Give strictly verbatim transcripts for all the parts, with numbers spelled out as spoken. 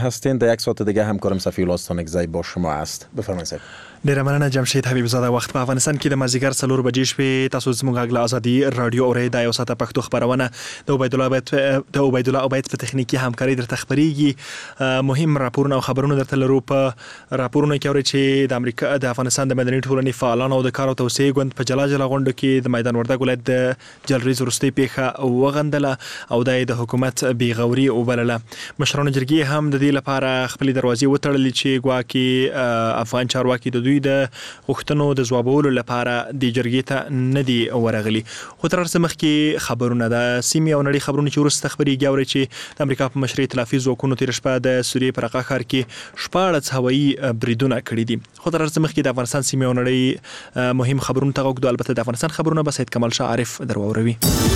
هستین. در یک ساعت دیگه همکارم صفی الله استانکزی با شما است. بفرمایید صاحب. ډیره مننه جمشید حبیب زاده. وخت په افغانستان کې د مازیګر څلور بجې شوې. تاسو زموږ غږ له ازادي رادیو اورئ. دا یو ساعته پښتو خبرونه د عبید الله عبید د عبید الله عبید په تخنیکی همکاري درته خبريږي. مهم راپورونه او خبرونه درته لرو. په راپورونه کې اورئ چې د امریکا د افغانستان د مدني ټولنې فعالان او د کار او توسعې ګوند په جلا جلا غونډه کې د میدان وردګ ولایت د جلریز وروستۍ پیښه وغندله او د حکومت بیغوري وبلله. مشرانو جرګې هم د دې لپاره خپل دروازې وتړلې چې ګواکې افغان چارواکي د دوی د غوښتنو د ځوابولو لپاره د جرګې ته نه دي ورغلي. خو تر څه مخکې خبرونه د سیمې او نړۍ خبرونه چې وروسته خبرېږي اوري چې د امریکا په مشرۍ ائتلافي ځواکونو تېره شپه د سوریې په رقه ښار کې شپاړس هوایي بریدونه کړي دي. خو تر څه مخکې د افغانستان سیمې او نړۍ مهم خبرونه ته غوږ. البته د افغانستان خبرونه به سید کمال شاه عارف درواوروي.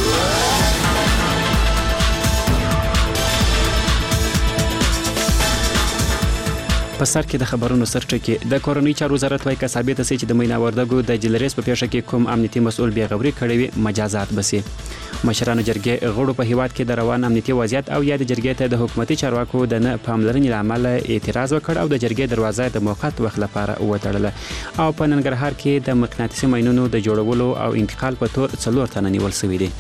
په سر کې د خبرونو سرټکی د کورنۍ چارو وزارت وايي که ثابته شي چې د مینا وردګو د جلریز په پیښه کې کوم امنیتي مسؤل بیغوري کړی وي مجازات بسي. مشرانو جرګې غړو په هیواد کې د روان امنیتي وضعیت او یا د جرګې ته د حکومتي چارواکو د نه پاملرنې لامل اعتراض وکړ او د جرګې دروازه د موقت وخت لپاره وتړله. او په ننګرهار کې د مقناطیسي ماینونو د جوړولو او انتقال په تور څلور تنه نیول شوي دي.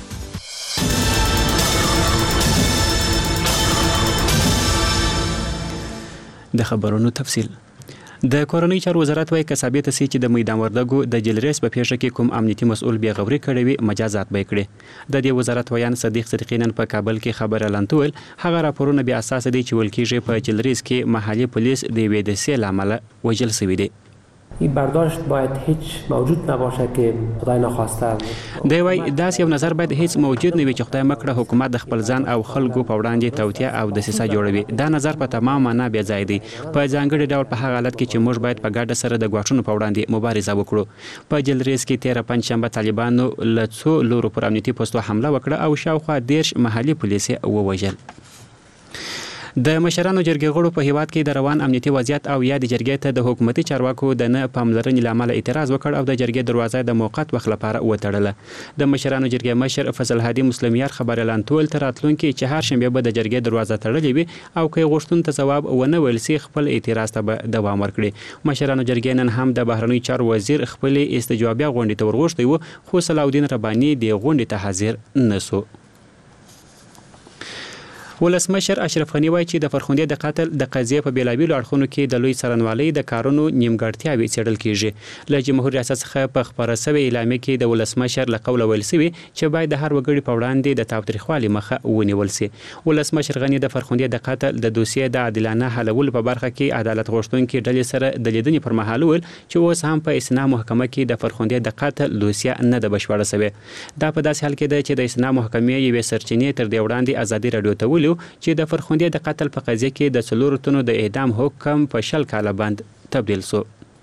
د خبرونو تفصیل. د کورنۍ چارو وزارت وايي که ثابته شي چې د میدان وردګو د جلریز په پیښه کې کوم امنیتي مسؤل بیغوري کړی وي مجازات به کړي. د دې وزارت ویان صدیق صدیقی نن په کابل کې خبره لنتول هغه راپورونه بیا اساس دي چې ولکیږي په جلریز کې محلي پولیس د وې د سي لامل وجل شوی دی. این برداشت باید هیچ موجود نباشه که خدای نخواسته. دی وای داس یو نظر باید هیڅ موجود نه وي چې خدای مکړه حکومت د خپل ځان او خلکو په وړاندې توطیه او دسیسه جوړوي. دا نظر په تمام معنا بیا ځای دی. په ځانګړي ډول په هغه حالت کې چې موږ باید په ګډه سره د ګواښونو په وړاندې مبارزه وکړو. په جلریز کې تیره پنځشنبه طالبانو له څو لورو پر امنیتي پوسټو حمله وکړه او شاوخوا دیرش محلي پولیس ووژل. د مشرانو جرګې غړو په هیواد کې د روان امنیتي وضعیت او یا د جرګې ته د حکومتي چارواکو د نه پاملرنې لامل اعتراض وکړ او د جرګې دروازه د موقت وخت لپاره وتړله. د مشرانو جرګې مشر فضل هادي مسلمیار خبر اعلان تول تر راتلونکي چې هر شنبه به د جرګې دروازه تړلې وي او که غوښتون ته ځواب ونه ویل سي خپل اعتراض ته به دوام ورکړي. مشرانو جرګې نن هم د بهرنی چارو وزیر خپل استجوابیه غونډې ته ورغوښتي وو خو صلاح الدین رباني د غونډې ته حاضر نسو. ولسمشر اشرف غنی وایي چې د فرخندې د قتل د قضیې په بیلابیلو اړخونو کې د لوی څارنوالۍ د کارونو نیمګړتیاوې څېړل کیږي. له جمهور ریاست څخه په خبره شوې اعلامیه کې د ولسمشر له قوله ویل شوي چې باید د هر وګړي په وړاندې د تاوتریخوالي مخه ونیول شي. ولسمشر غنی د فرخندې د قتل د دوسیې د عادلانه حلولو په برخه کې عدالت غوښتونکي ډلې سره د لیدنې پر مهال ویل چې اوس هم په استناد محکمه کې د فرخندې د قتل دوسیه نه ده بشپړه شوې. دا په داسې حال کې ده چې د استناد محکمې یوې سرچینې تر دې وړاندې ازادي راډیو ته ویلي چې د فرخندې د قتل په قضیه کې د څلورو تنو د اعدام حکم په شل کاله بند تبدیل شو.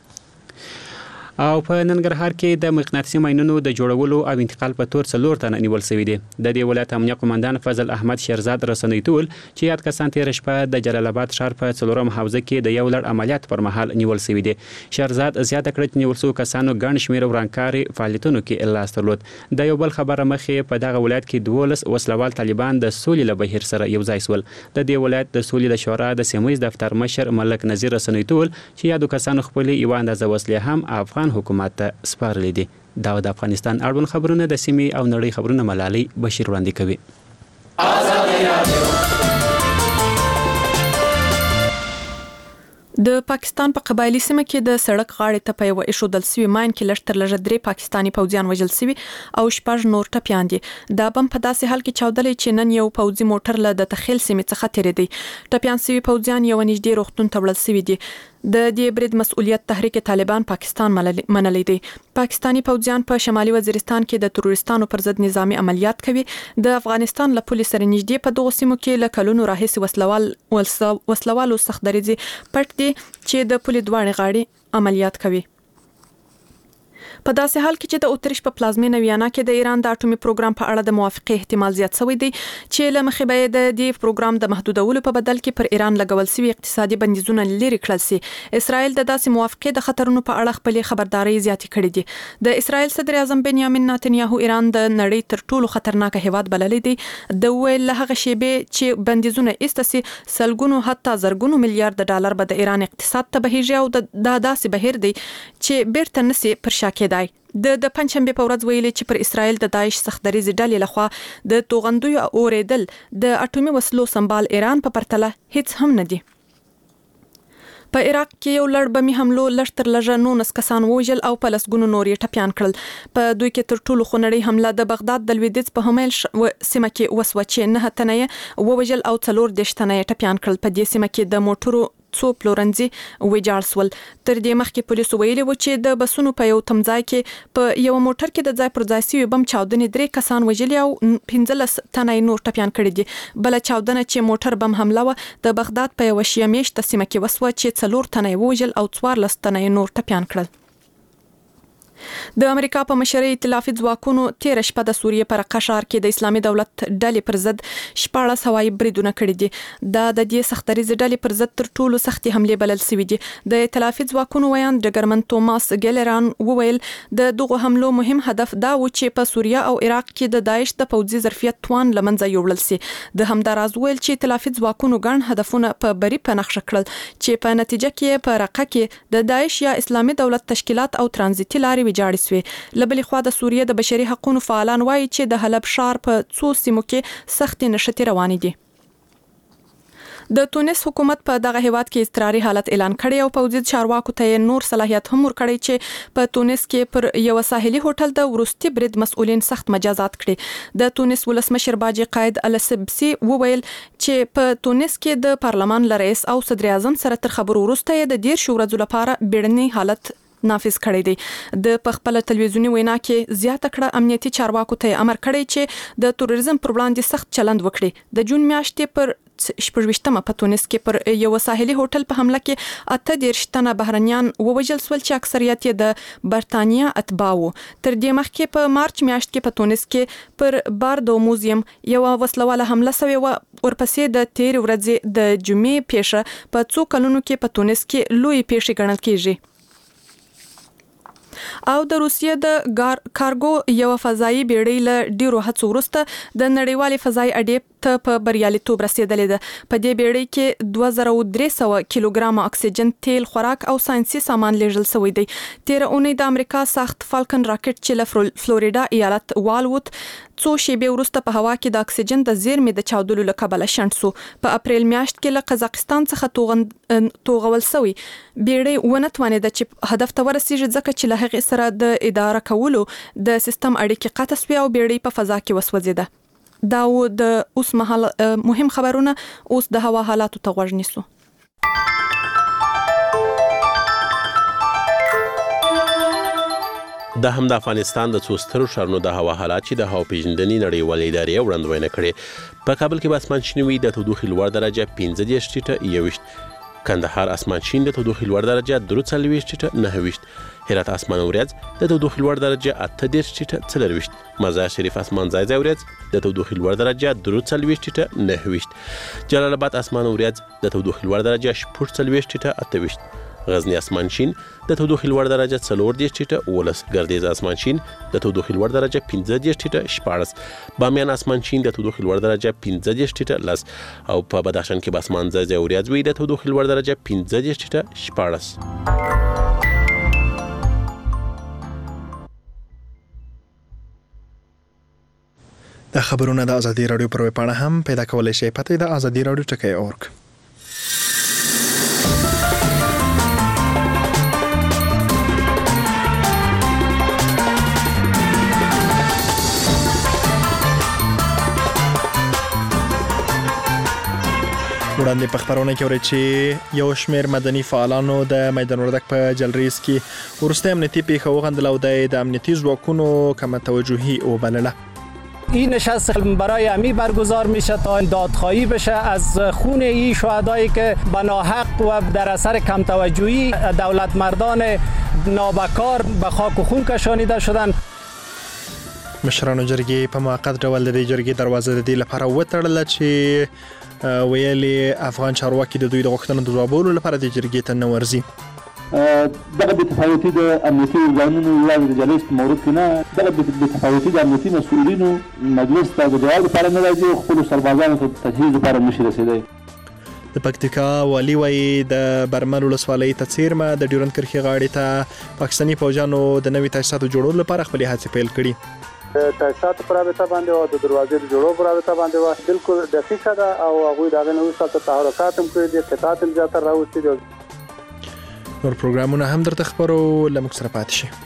او په ننګرهار کې د مقناطیسي ماینونو د جوړولو او انتقال په تور څلور تنه نیول شوي دي. د دې ولایت امنیه قومندان فضل احمد شیرزاد رسنۍ ټول چې یاد کسان تېره شپه د جلال آباد ښار په څلورم حوزه کې د یو لړ عملیات پر مهال نیول شوي دي. شیرزاد زیاته کړه چې نیول شوو کسانو ګڼ شمېر ورانکاري فعالیتونو کې لاس درلود. د یو بل خبره مخې په دغه ولایت کې دولس وسلوال طالبان د سولې له بهیر سره یو ځای شول. د دې ولایت د سولې د شورا د سیمه ییز دفتر مشر ملک نذیر رسنۍ ټول چې یادو کسانو خپل یو اندازه وسلې هم افغان حکومت ته سپارلې دي. دا د افغانستان اړوند خبرونه د سیمې او نړۍ خبرونه ملالۍ بشیر وړاندې کوي. د پاکستان په قبایلی سیمه کې د سړک غاړې ته په یو ایښودل شوي ماین کې لږ تر لږه درې پاکستاني پوځیان وژل شوي او شپږ نور ټپیان دي. دا بم په داسې حال کې چاودلی چې نن یو پوځي موټر له د تخیل سیمې څخه تېرېدی. ټپیان شوي پوځیان یو نږدې روغتون ته وړل شوي دي. د دې برید مسؤلیت تحریک طالبان پاکستان منلی دی. پاکستانی پوځیان په شمالي وزیرستان کې د تروریستانو پر ضد نظامی عملیات کوي. د افغانستان له پولیس سره نږدې په دغو سیمو کې له کلونو راهیسې وسلوال وسلوالو سخت دریځي پټ دي چې د پولې دواړې غاړې عملیات کوي. په داسې حال کې چې د اتریش په پلازمینه ویانا کې د ایران د اټومي پروګرام په اړه د موافقه احتمال زیات شوی دی چې له مخې به د دې پروګرام د محدودولو په بدل کې پر ایران لګول شوی اقتصادي بندیزونه لري کړل شي. اسرائیل د داسې موافقه د خطرونو په اړه خپل خبرداري زیاتې کړې دي. د اسرائیل صدر اعظم بنیامین نتنیاهو ایران د نړۍ تر ټولو خطرناک هیواد بللی دی. د ویل هغه شیبه چې بندیزونه ایستسي سلګونو حتی زرګونو میلیارډ ډالر به د ایران اقتصاد ته بهیږي او د داسې بهیر دی چې بیرته نسی پر شا کېدای. د د پنځشنبه په ورځ ویلي چې پر اسرائیل د داعش سختدریز ډلې لخوا د توغندوی اوریدل د اټومي وسلو سمبال ایران په پرتله هیڅ هم نه دي. په عراق کې یو لړ بمي حملو لړتر لږه نونس کسان وژل او په لسګونو نور یې ټپيان کړل. په دوی کې تر ټولو خونړۍ حمله د بغداد د لویدیځ په همایل سیمه کې وسوه چې نه تنه ووژل او څلور دیش تنه ټپيان کړل. په دې سیمه کې د موټرو څو پلورنځي ویجاړ سول. تر دې مخکې پولیسو ویلي و چې د بسونو په یو تمځای کې په یو موټر کې د ځای پر ځای سوي بم چاودنې درې کسان وژلي او پنځلس تنه نور ټپيان کړي دي. بل چاودنه چې موټر بم حمله و د بغداد په یو شیعه میشته سیمه کې وسوه چې څلور تنه وژل او څوارلس تنه نور ټپيان کړل. د امریکا په مشرۍ ائتلافي ځواکونو تیر شپه د سوریې پر قشار کې د اسلامي دولت ډلې پر ضد شپاړس هوایي بریدونه کړي دي. دا د دې سختدریز ډلې پر ضد تر ټولو سختي حمله بلل شوې دي. د ائتلافي ځواکونو ویان ډګرمن توماس ګیلران وویل د دغه حملو مهم هدف دا و چې په سوریه او عراق کې د داعش د پوځي ظرفیت توان لمنځه یوړل شي. د همداراز ویل چې ائتلافي ځواکونو ګڼ هدفونه په بری په نقشه کړل چې په نتیجه کې په رقه کې د داعش یا اسلامي دولت تشکیلات او ترانزیتي لارې ویجاړې شوې. لبلې خوا د سوریه د بشري حقوقو فعالان وایي چې د حلب ښار په څو سیمو کې سختې نښتې روانې دي. د تونس حکومت په دغه هیواد کې اضطراري حالت اعلان کړی او پوځي چارواکو ته نور صلاحیت هم ورکړی چې په تونس کې پر یو ساحلي هوټل د ورستي برید مسؤلین سخت مجازات کړي. د تونس ولسمشر باجی قائد السبسي وویل چې په تونس کې د پارلمان رئیس او صدر اعظم سره تر خبرو وروسته د ډیر شو ورځې لپاره بیړني حالت نافذ کړی دی. د پخپل تلویزیونی وینا کې زیاته کړه امنیتي چارواکو ته امر کړی چې د تروریزم پر وړاندې سخت چلند وکړي. د جون میاشتې پر شپږویشتمه په تونس کې پر یو ساحلي هوټل په حمله کې اته دیرش تنه بهرنیان ووژل شول چې اکثریت یې د برتانیا اتباع وو. تر دې مخکې په مارچ میاشت کې په تونس کې پر باردو موزیم یو وسلواله حمله شوې و. ورپسې د تیر ورځې د جمعې پیښه په څو کلونو کې په تونس کې لوی پیښه ګڼل کیږي. او د روسیې د کارګو یو فضایي بیړۍ له ډیرو هڅو وروسته د نړیوالې فضایي اډې ته په بریالیتوب رسیدلې ده. په دې بیړۍ کې دوه زره درې سوه کیلوګرام اکسیجن، تیل، خوراک او ساينسي سامان لیږل شوی دی. تیر اونۍ د امریکا ساخت فالکن راکټ چې له فلوریدا ایالت والوت څو شیبې وروسته په هوا کې د اکسیجن د زیرمې د چاودلو له کبله شنډ شو. په اپریل میاشت کې له قزاقستان څخه توغند توغول شوی بیړۍ ونه توانېده چې هدف ته ورسیږي ځکه چې له هغې سره د اداره کولو د سیستم اړیکې قطع شوې او بیړۍ په فضا کې وسوځېده. دا و د اوس مهال مهم خبرونه. اوس د هوا حالاتو ته غوږ نیسو. د هم د افغانستان د څو سترو ښارونو د هوا حالات چې د هوا پیژندنې نړیوالې ادارې وړاندوینه کړې. په کابل کې به اسمان شین وي، د تودوخې لوړ درجه پنځه دېرش ټیټه یوویشت، کندهار اسمان شین د تودوخې لوړ درجه درې څلوېښت ټیټه نهه ویشت، هرات اسمان وریځ د تودوخې لوړ درجه اته دېرش ټیټه څلور ویشت، مزار شریف اسمان ځای ځای وریځ د تودوخې لوړ درجه درې څلوېښت ټیټه نهه ویشت، جلال آباد اسمان وریځ د تودوخې لوړ درجه شپږ څلوېښت ټیټه اته ویشت، غزنی اسمان شین د تودوخې لوړ درجه څلور دېرش ټیټه اوولس، ګردیز اسمان شین د تودوخې لوړ درجه پنځه دېرش ټیټه شپاړس، بامیان اسمان شین د تودوخې لوړ درجه پنځه دېرش ټیټه لس او په بدخشان کې به اسمان ځای ځای وریځ وي د تودوخې لوړ درجه پنځه دېرش ټیټه شپاړس. د خبرونه د ازادي رادیو پر ویب پاڼه هم پیدا کولای شئ. پته د ازادي رادیو ټکی اورګ. وړاندې په خبرونه کې ورته چې یو شمېر مدني فعالانو د میدان وردک په جلریز کې ورسته امنیتي پیښه وغندله او د امنیتي ځواکونو کم توجهی وبلله. این نشست برای امی برگزار میشه تا دادخواهی بشه از خون این شهدایی که بناحق و در اثر کم توجهی دولت مردان نابکار به خاک و خون کشانیده شدند. مشرانو جرګې په موقت ډول د دې جرګې دروازه د دې لپاره وتړله چې ویلي افغان چارواکي د دوی د غوښتنو د ځوابولو لپاره د جرګې ته نه ورځي. دغه بېتفاوتي د امنیتي ارګانونو یوازې د جلسې په مورد کې نه، دغه بېتفاوتي د امنیتي مسؤلینو مجلس ته د جواب لپاره نه راځي او خپلو سربازانو ته د تجهیز لپاره نشي رسېدی. د پکتیکا والي وایي د برمل ولسوالۍ ته څیرمه د ډیورنډ کرښې غاړې ته پاکستاني پوځیانو د نوي تاسیساتو جوړولو لپاره خپلې هڅې پیل کړي. تاسیساتو پر رابطه باندې او د دروازې د جوړولو پر رابطه باندې و بالکل دقیقه ده او هغوی د هغې نه وروسته تحرکات هم کړي دي، قطعات هم زیاتره راوستي دي. نور پروګرامونه هم درته خپرو، له موږ سره پاتې شئ.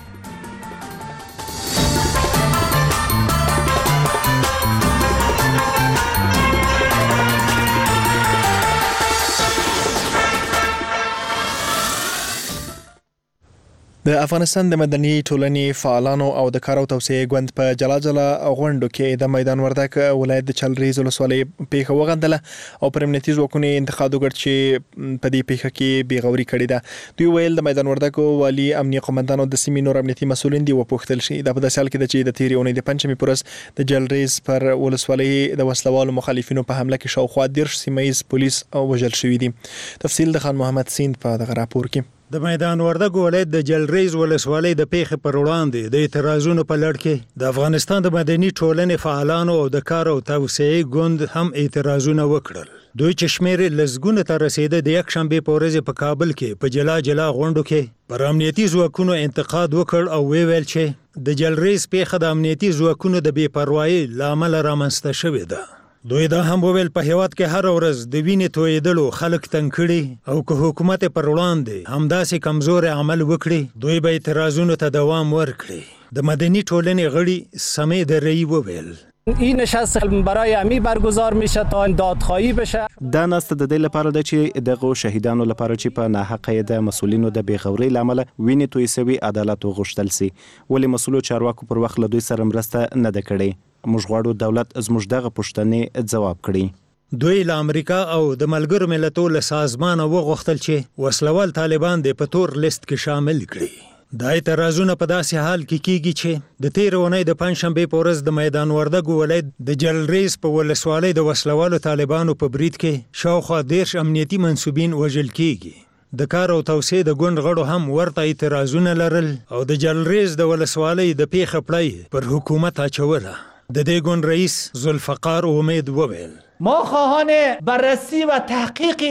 د افغانستان د مدني ټولنې فعالانو او د کار او توسعې ګوند په جلا جلا غونډو کې د میدان وردګ ولایت د چلریز ولسوالۍ پیښه وغندله او پر امنیتي ځواکونو انتقاد وکړ چې په دې پیښه کې بېغوري کړې ده. دوی ویل د میدان وردګ والي امنیه قومندان او د سیمې نور امنیتي مسؤلین دي وپوښتل شي. دا په داسې حال کې ده چې د تېرې اونۍ د پنجشنبې په ورځ د چلریز پر ولسوالۍ د وسلوالو مخالفینو په حمله کې شاوخوا دېرش سیمه ییز پولیس وژل شوي دي. تفصیل د خان محمد سیند په دغه راپور کې. د میدان وردګ ولایت د جلریز ولسوالۍ د پیښې پر وړاندې د اعتراضونو په لړ کې د افغانستان د مدني ټولنې فعالانو او د کار او توسعې ګوند هم اعتراضونه وکړل. دوی چې شمېر لسګونه ته رسیده د یک شنبې په ورځ په کابل کې په جلا جلا غونډو کې پر امنیتي ځواکونو انتقاد وکړ او ویل چې د جلریز پیښه د امنیتي ځواکونو د بې پروایۍ له امله رامنځته شوې ده. دوی دا هم وویل په هیواد کې هر ورځ د وینې تویېدلو خلک تنګ کړي او که حکومت پر وړاندې همداسې کمزور عمل وکړي دوی به اعتراضونو ته دوام ورکړي. د مدني ټولنې غړي سمیع درعی وویل این نشست برای امی برگزار میشه تا دادخواهی بشه. دا نست د دې لپاره ده چې دغه شهیدانو لپاره چې په ناحقه د مسولینو د بیغورۍ لامل وینې توی سوي عدالت وغوښتل سي. ولې مسولو چارواکو پر وخت له دوی سره مرسته نه ده کړې. موږ غواړو دولت زموږ دغه پوښتنې ځواب کړي. دوی له امریکا او د ملګرو ملتونو له سازمانه وغوښتل چې وسلوال طالبان د په تور لیست کې شامل کړي. دا اعتراضونه په داسې حال کې کیږي چې د تېرې اونۍ د پنجشنبې په ورځ د میدان وردګ ولایت د جلریز په ولسوالۍ د وسلوالو طالبانو په برید کې شاوخوا دېرش امنیتي منصوبین وژل کیږي. د کار او توسعې د ګوند غړو هم ورته اعتراضونه لرل او د جلریز د ولسوالۍ د پیښه پړی پر حکومت اچوله. د دې ګوند رئیس ذوالفقار امید وویل ما خواهان بررسی و تحقیق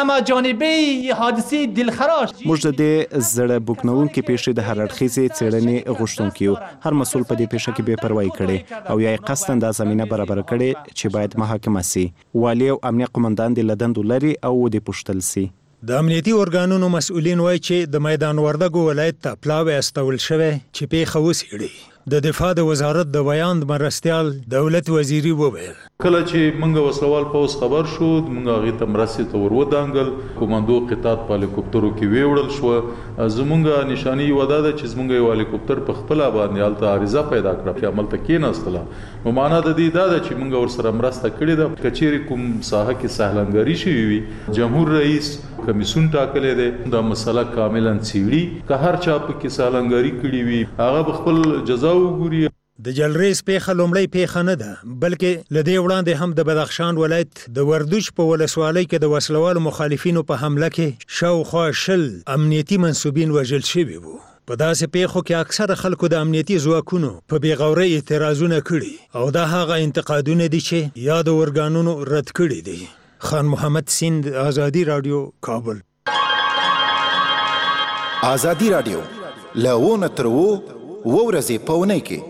همه‌جانبه حادثه دلخراش موږ د دې زړه بوکنونکې پیښې د هر اړخیزې څېړنې غوښتونکي یو. هر مسؤل په دې پیښه کې بې پروايي کړې او یا یې قصداً دا زمینه برابر کړې چې باید محاکمه سي. والي او امنیه قومندان دې له دندو لري او دې پوښتل سي. د امنیتي ارګانونو مسؤلین وایي چې د میدان وردګ ولایت ته پلاوی استول شوی چې پیښه وڅېړي. د دفاع د وزارت د بیان مرستیال دولت وزیری وویل کله چې موږ وسلوال پوس خبر شو موږ هغه ته مرستې ته ور ودانګل کوماندو قطات په هلیکوپټرو کې ویوړل شو. زمونږه نشانی ودا ده چې زمونږ یو هلیکوپټر په خپل باندې حالت عارضه پیدا کړه چې عمل ته کېناستله. نو معنا د دې دا ده چې موږ ور سره مرسته کړې ده. کچېری کوم ساحه کې سهلنګری شوی وي جمهور رئیس کمیسون ټاکلې ده دا مسله کاملا څېړي که هر چا په کې سهلنګری کړې وي هغه خپل جزا وګوري. د جلریز پیښه لومړی پیښه نه ده بلکې له دې وړاندې هم د بدخشان ولایت د وردوج په ولسوالۍ کې د وسلوالو مخالفینو په حمله کې شاوخوا شل امنیتي منصوبین وژل شوي وو. په داسې پیښو کې اکثره خلکو د امنیتي ځواکونو په بېغورۍ اعتراضونه کړي او دا هغه انتقادونه دي چې یادو ارګانونو رد کړي دي. خان محمد سیند آزادی رادیو کابل. آزادی رادیو لونه تر وو ورځې په اونۍ کې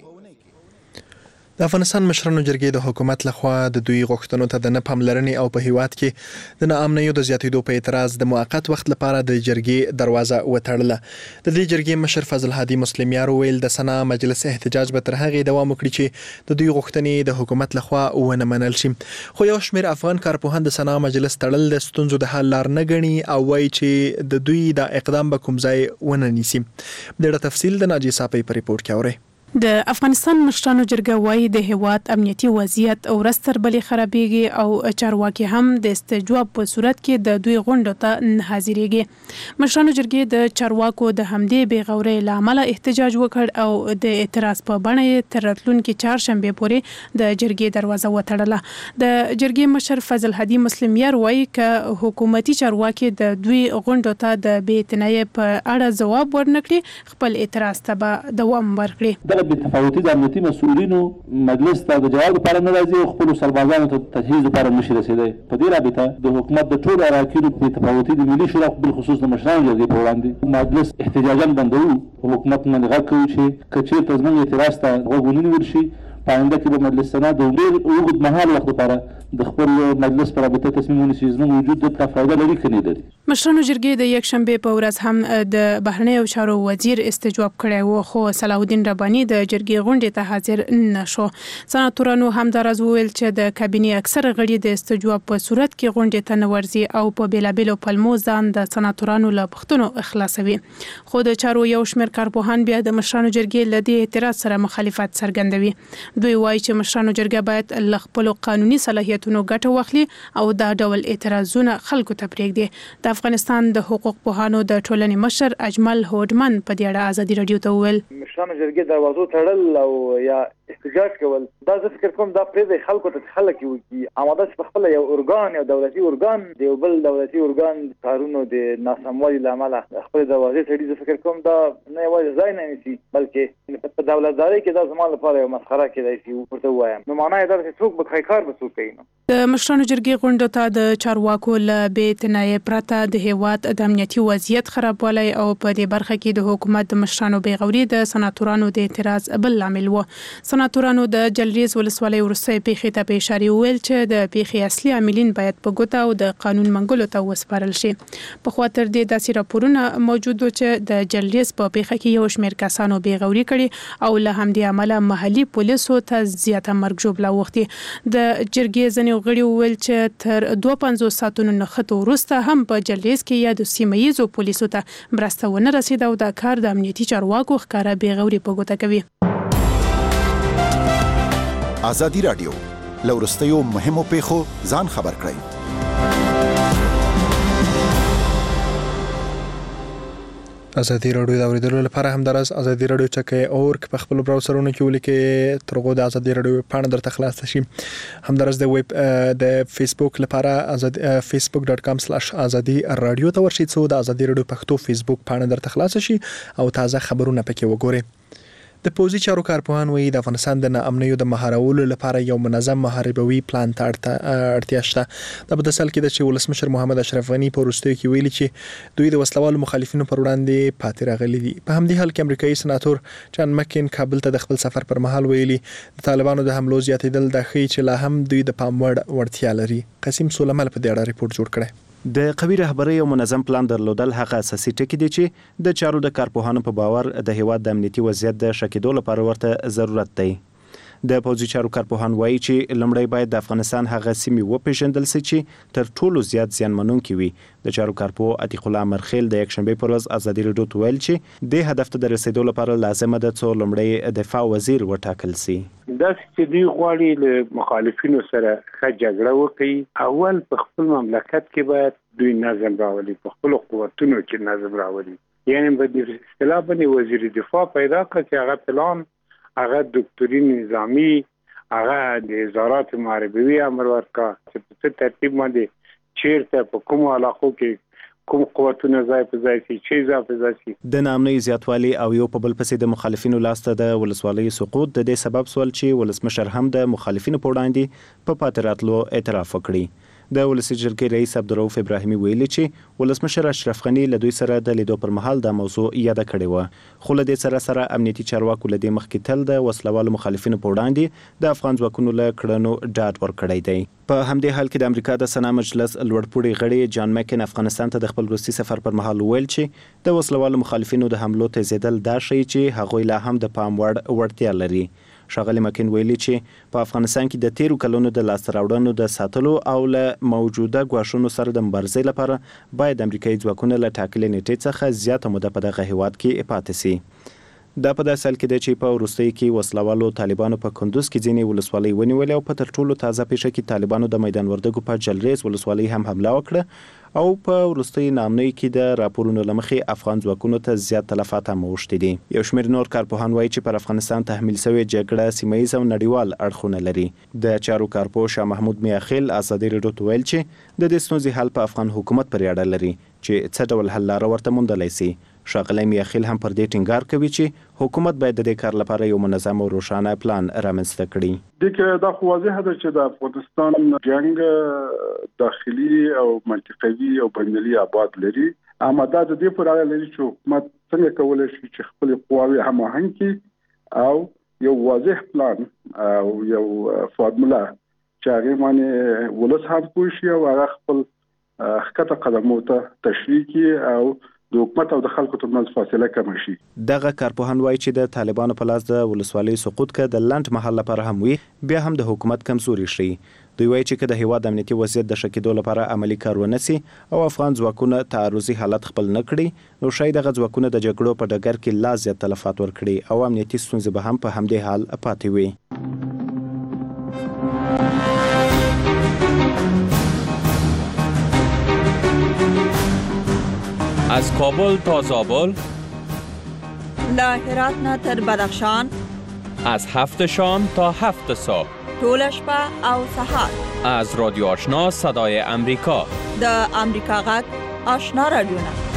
د افغانستان مشرانو جرګې د حکومت لخوا د دوی غوښتنو ته د نه پاملرنې او په هیواد کې د ناامنیو د زیاتېدو په اعتراض د موقت وخت لپاره د جرګې دروازه وتړله. د دې جرګې مشر فضل هادي مسلمیار ویل د سنا مجلس احتجاج به تر هغې دوام وکړي چې د دوی غوښتنې د حکومت لخوا ونه منل شي. خو یو شمېر افغان کارپوهان د سنا مجلس تړل د ستونزو د حل لار نه ګڼي او وایي چې د دوی دا اقدام به کوم ځای ونه نیسي. د تفصیل د ناجي صاحب په ریپورت کې اورئ. د افغانستان مشرانو جرګه وايي د هیواد امنیتي وضعیت او رستر بلې خرابېږي او چارواکي هم د استجواب په صورت کې د دوی غونډو ته نه حاضرېږي. مشرانو جرګې د چارواکو د همدې بې غورۍ له امله احتجاج وکړ او د اعتراض په بڼه یې تر راتلونکي چهارشنبې پورې د جرګې دروازه وتړله. د جرګې مشر فضل هدي مسلمیار وايي که حکومتي چارواکي د دوی غونډو ته د بې اعتنایۍ په اړه ځواب ورنکړي خپل اعتراض ته به دوام ورکړي. دغه بې تفاوتي د امنیتي مسؤلینو مجلس ته د جواب لپاره نه راځي او خپلو سربازانو ته تجهیز لپاره نشي رسېدی. په دې رابطه د حکومت د ټولو اراکینو بې تفاوتي د ملي شورا بالخصوص د مشرانو جرګې په وړاندې مجلس احتجاجاً بندوو. حکومت باندې غږ کوو چې که چېرته زموږ اعتراض ته غوږ ونه نیول شي په آینده کې به مجلس سنا د ډېر اوږد مهال وخت لپاره د خپل مجلس پر رابطه تصمیم ونیسي. زموږ وجود دلته فایده لري که نه لري. مشرانو جرګې د یکشنبې په ورځ هم د بهرنیو چارو وزیر استجواب کړی و خو صلاح الدین رباني د جرګې غونډې ته حاضر نه شو. سناتورانو همداراز وویل چې د کابینې اکثره غړي د استجواب په صورت کې غونډې ته نه ورځي او په بېلابېلو پلمو ځان د سناتورانو له پوښتنو خلاصوي. خو د چارو یو شمېر کارپوهان بیا د مشرانو جرګې له دې اعتراض سره مخالفت څرګندوي. دوی وایي چې مشرانو جرګه باید له خپلو قانوني صلاحیتونو ګټه واخلي او دا ډول اعتراضونه خلکو ته پرېږدي. د افغانستان د حقوق پوهانو د ټولنې مشر اجمل هوډمن په دې اړه ازادي رادیو ته وویل مشرانو جرګې دروازو تړل او یا احتجاج کول دا زه فکر کوم دا پرېږدي خلکو ته خلک وکړي. اماده چې په خپله یو ارګان یو دولتي ارګان د یو بل دولتي ارګان کارونو د ناسموالي له امله خپلې دروازې تړي زه فکر کوم دا نه یوازې ځای نه نیسي بلکې په دولتدارۍ کې دا زما لپاره یو مسخره کېدای شي ورته ووایم. نو معنا یې دا چې څوک به ښه کار به څوک کوي. نو د مشرانو جرګې غونډو ته د چارواکو له بې اعتنایۍ پرته د هیواد د امنیتي وضعیت خرابوالی او په دې برخه کې د حکومت د مشرانو بې غوري د سناتورانو د اعتراض بل لامل و. سناتورانو د جلریز ولسوالۍ وروستۍ پیښې ته په اشاره وویل چې د پیښې اصلي عاملین باید په ګوته او د قانون منګولو ته وسپارل شي. پخوا تر دې داسې راپورونه موجود و چې د جلریز په پیښه کې یو شمېر کسانو بې غوري کړي او له همدې امله محلي پولیسو ته زیاته مرګ ژوبله اوښتې. د جرګې ځینې غړي وویل چې تر دوه پنځوس ساعتونو نښتو وروسته هم په جلریز کې یا د سیمه ییزو پولیسو ته مرسته ونه رسېده او دا کار د امنیتي چارواکو ښکاره بې غوري په ګوته کوي. ازادي رادیو له وروستیو مهمو پیښو ځان خبر کړئ. ازادي رادیو د اوریدلو لپاره همداراز ازادي رادیو چکه اور په خپل براوزرونو کې ولیکي ترغو د ازادي رادیو پاڼه درته خلاص شي. همداراز د ویب د فیسبوک لپاره ازادي فیسبوک ډاټ کام سلاش ازادي رادیو ته ورشئ څو د ازادي رادیو پښتو فیسبوک پاڼه درته خلاص شي او تازه خبرونه پکې وګورئ. د پوزي چارو کارپوهان وایي د افغانستان د ناامنیو د مهارولو لپاره یو منظم محاربوي پلان ته اړتیا شته. د بدسل کې د چې ولسمشر محمد اشرف غنی په وروستیو کې ویلي چې دوی د وسلوالو مخالفینو پر وړاندې پاتې راغلي دي. په همدې حال کې امریکایي سناتور جان مکین کابل ته د خپل سفر پر مهال ویلي د طالبانو د حملو زیاتېدل د ښیي چې لا هم دوی د پام وړ وړتیا لري. قاسم سولمل په دې اړه ریپورت جوړ کړی. د قوي رهبرۍ او منظم پلان درلودل هغه اساسي ټکي دي چې د چارو د کارپوهانو په باور د هیواد د امنیتي وضعیت د ښه کېدو لپاره ورته ضرورت دی. د پوځي چارو کارپوهان وایي چې لومړی باید د افغانستان هغه سیمې وپېژندل شي چې تر ټولو زیات زیانمنونکي وي. د چارو کارپوه عتیق الله مرخیل د یکشنبې پر ورځ ازادي رادیو ته ویل چې دې هدف ته د رسیدو لپاره لازمه ده څو لومړی دفاع وزیر وټاکل شي. داسې چې دوی غواړي له مخالفینو سره ښه جګړه وکړي. اول په خپل مملکت کې باید دوی نظم راولي، په خپل قوتونو کې نظم راولي. یعنی په دې اصطلاح باندې وزیر دفاع پیدا کړي چې هغه پلان، هغه دکتورین نظامی، هغه د وزارت محاربوي امر ورکا چې په څه ترتیب باندې چیرته په کومو علاقو کې کوم قوتونه ځای په ځای شي، چې ځای په ځای شي. د ناامنۍ زیاتوالی او یو په بل پسې د مخالفینو لاسته د ولسوالۍ سقوط د دې سبب سول چې ولسمشر هم د مخالفینو په وړاندې په پاتې راتلو اعتراف وکړي. د ولسي جرګې رئیس عبدالرؤف ابراهیمي ویلي چې ولسمشر اشرف غني له دوی سره د لیدو پر مهال دا موضوع یاده کړې وه. خو له دې سره سره امنیتي چارواکو له دې مخکې تل د وسلوالو مخالفینو په وړاندې د افغان ځواکونو له کړنو ډاډ ورکړی دی. په همدې حال کې د امریکا د سنا مجلس لوړپوړي غړي جان مکین افغانستان ته د خپل وروستي سفر پر مهال ویل چې د وسلوالو مخالفینو د حملو تیزیدل دا ښیي چې هغوی لا هم د پام وړ وړتیا لري. ښاغلي مکین ویلي چې په افغانستان کې د تیرو کلونو د لاسته راوړنو د ساتلو او له موجوده ګواښونو سره د مبارزې لپاره باید امریکایي ځواکونه له ټاکلې نیټې څخه زیاته موده په دغه هیواد کې پاتې شي. دا په داسې حال کې دی چې په وروستیو کې وسلوالو طالبانو په کندوز کې ځینې ولسوالۍ ونیولې او په تر ټولو تازه پیښه کې طالبانو د میدان وردګو په جلریز ولسوالۍ هم حمله وکړه او په وروستیو نامنۍ کې د راپورونو له مخې افغان ځواکونو ته زیات تلفات هم اوښتي دي. یو شمېر نور کارپوهان وایي چې پر افغانستان تحمیل شوې جګړه سیمه ییز او نړیوال اړخونه لري. د چارو کارپوه شاه محمود میاخیل ازادي راډیو ته ویل چې د دې ستونزې حل په افغان حکومت پورې اړه لري چې څه ډول حل لاره ورته موندلی سي. ښاغلی میاخیل هم پر دې ټینګار کوي چې حکومت باید د دې کار لپاره یو منظم او روښانه پلان رامنځته کړي. دغه دا خو واضح ده چې د افغانستان جنگ داخلي او منطقوي او بینالمللي ابعاد لري. اما دا د دې پر اړه لري چې حکومت څنګه کولای شي چې خپل قواوې هماهنګ کړي او یو واضح پلان او یو فارمولا چې هغه باندې ولس هم کوی شي او هغه خپل خطه قدمو ته تشریح کړي او د حکومت او د خلکو ترمنځ فاصله کم شي. دغه کارپوهان وایي چې د طالبانو په لاس د ولسوالۍ سقوط که د لنډ مهال لپاره هم وي بیا هم د حکومت کمزوري شي. دوی وایي چې که د هیواد امنیتي وضعیت د ښه کېدو لپاره عملي کار ونه سي او افغان ځواکونه تعرضي حالت خپل نه کړي نو شاید دغه ځواکونه د جګړو په ډګر کې لا زیات تلفات ورکړي او امنیتي ستونزې به هم په همدې حال پاتې وي. از کابل تا زابل، له هرات نه تر بدخشان، از هفت شام تا هفت صبح، طول شپه او سحر، از رادیو آشنا صدای امریکا، د امریکا غږ آشنا رادیو نه.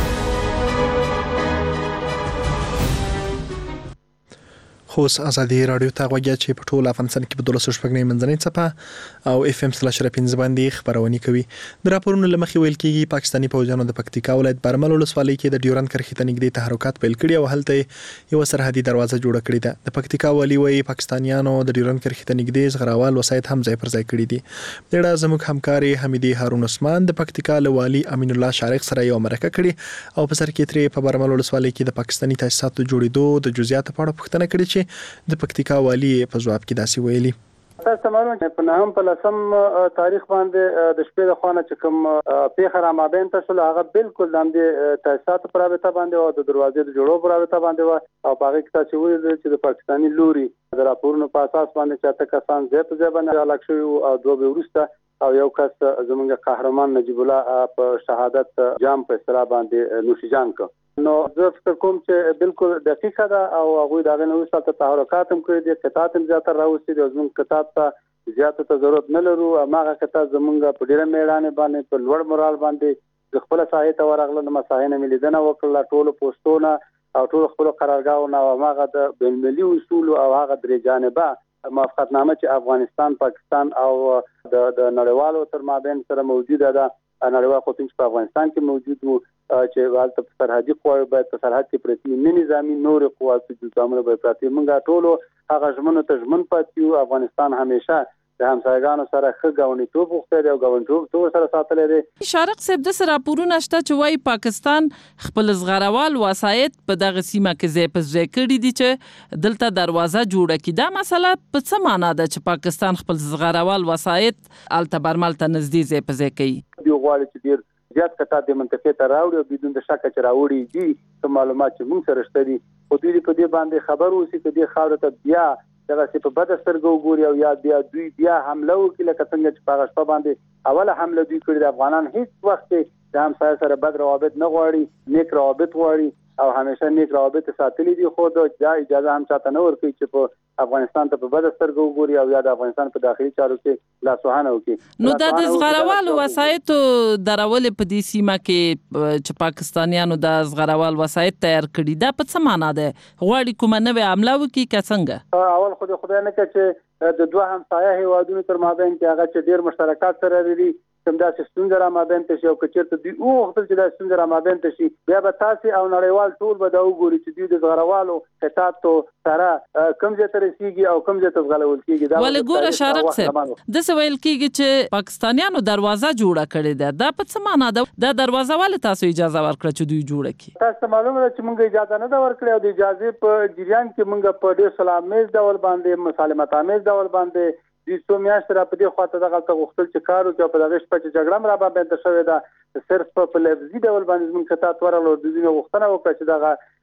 خوس ازادي رادیو ته غوږی چې په ټول افغانستان کې په دولس شپږ منځنۍ چپه او اف ام سلاش پنځه باندې خبرونه کوي. د راپورونو لمخې ویل کېږي پاکستاني پوځیانو د پکتیکا ولایت برمل ولسوالۍ کې د ډیورند کرښې ته نږدې تحرکات پیل کړي او هلته یو سرحدي دروازه جوړه کړې ده. د پکتیکا والی وایي پاکستانیانو د ډیورند کرښې ته نږدې زغراوال وسایت هم ځای پر ځای کړي دي. د ډا زموږ همکاري حمیدي هارون عثمان د پکتیکا والی امین الله شارق سره یو مرکه کړي او په سر کې ترې په برمل ولسوالۍ کې د پاکستاني تاسیساتو جوړېدو د جزئیات په اړه پوښتنه کړې چې د پکتیکا والی په جواب کې داسې ویلي. تاسو معلومه چې په نهم په لسم تاریخ باندې د شپې د خوانه چې کوم پیښه را مابین تاسو هغه بالکل د دې تاسیسات پر رابطه باندې او د دروازې د جوړو پر رابطه باندې او باغی کې تاسو ویل چې د پاکستاني لوري د راپورونو په اساس باندې چې اته کسان زه په ځای باندې هلاک شوي او دوه به ورسته او یو کس زمونږ قهرمان نجیب الله په شهادت جام په اصطلاح باندې نوشیجان کړ. نو زه فکر کوم چې بالکل دقیقه ده او هغه دا غنوي ساتل تحرکات هم کړی دي قطعات هم زیات راوستي دي زموږ قطعات ته زیاته ته ضرورت نه لرو هغه قطعات زموږ په ډیره میړانه باندې په لوړ مورال باندې خپل ساحه ته ورغله نو مساحه ملي دنه وکړه ټول پوسټونه او ټول خپل قرارګاونه او هغه د بین المللي اصول او هغه درې جانبه موافقتنامه چې افغانستان پاکستان او د نړیوالو تر مابین سره موجوده ده نړیوال قوتونه په افغانستان کې موجود وو چې والته په سرحدي قواوی باید په سرحد کې پرتی نه نظامی نور قواوی چې ځامنه به پرتی مونږه ټولو هغه ژمنو ته ژمن پاتیو افغانستان همیشه د همسایګانو سره ښه ګاونډیتوب غوښتي او ګاونډیتوب سره ساتلې دي. شارق صاحب د سره راپورونه شته چې وايي پاکستان خپل زغروال وسایت په دغه سیمه کې ځای په ځای کړی دي چې دلته دروازه جوړه کړي. دا مسله په څه معنا ده چې پاکستان خپل زغروال وسایت الته برمل ته نږدې ځای په ځای کوي؟ دی غواړي چې ډیر زیات کټه د منطقې ته راوړي او بدون د شک چې راوړي دي ته معلومات چې موږ سره شته دي او دوی په دې باندې خبر اوسي چې د خاور ته بیا دغه څه په بد سترګو ګوري او یا بیا دوی بیا حمله وکړي لکه څنګه چې په غشپه باندې اوله حمله دوی کړې د افغانان هیڅ وخت د همسایه سره بد روابط نه غواړي نیک روابط غواړي او همیشه نیک روابط ساتلي دي خو د اجازه هم چاته نه ورکوي چې په افغانستان ته په بد سترګو ګوري او یا د افغانستان په داخلي چارو کې لاسوهانه وکړي. نو دا د زغروال وسایت درول په دې سیمه کې چې پاکستانیانو د زغروال وسایت تیار کړي دا په څه معنا ده؟ غواړي کومه نوې حمله وکړي که څنګه؟ اول خو خدای نه کوي چې د دوه همسایه هیوادونو تر مابین کې هغه چې ډیر مشترکات سره لري کوم داسې ستونزې را مابین ته شي او که چېرته دوی وغوښتل چې دا ستونزې را مابین ته شي بیا به تاسې او نړیوال ټول به دا وګوري چې دوی د زغروالو قطعاتو سره کوم ځای ته رسېږي او کوم ځای ته زغلول کېږي. ولې ګوره شارق صاحب داسې ویل کېږي چې پاکستانیانو دروازه جوړه کړې ده دا په څه معنا ده؟ دا دروازه ولې تاسو اجازه ورکړه چې دوی جوړه کړي؟ تاسو ته معلومه ده چې موږ اجازه نه ده ورکړې او د اجازې په جریان کې موږ په ډېر سلاممیز ډول باندې مسالمت آمیز ډول باندې د څو میاشتې را په دې خواته دغه ته غوښتل چې کار وکړي او په دغه شپه چې جګړه هم را باندې شوې ده صرف په لفظي ډول باندې زموږ قطعات ورغلو د دوی غوښتنه وکړه چې دغه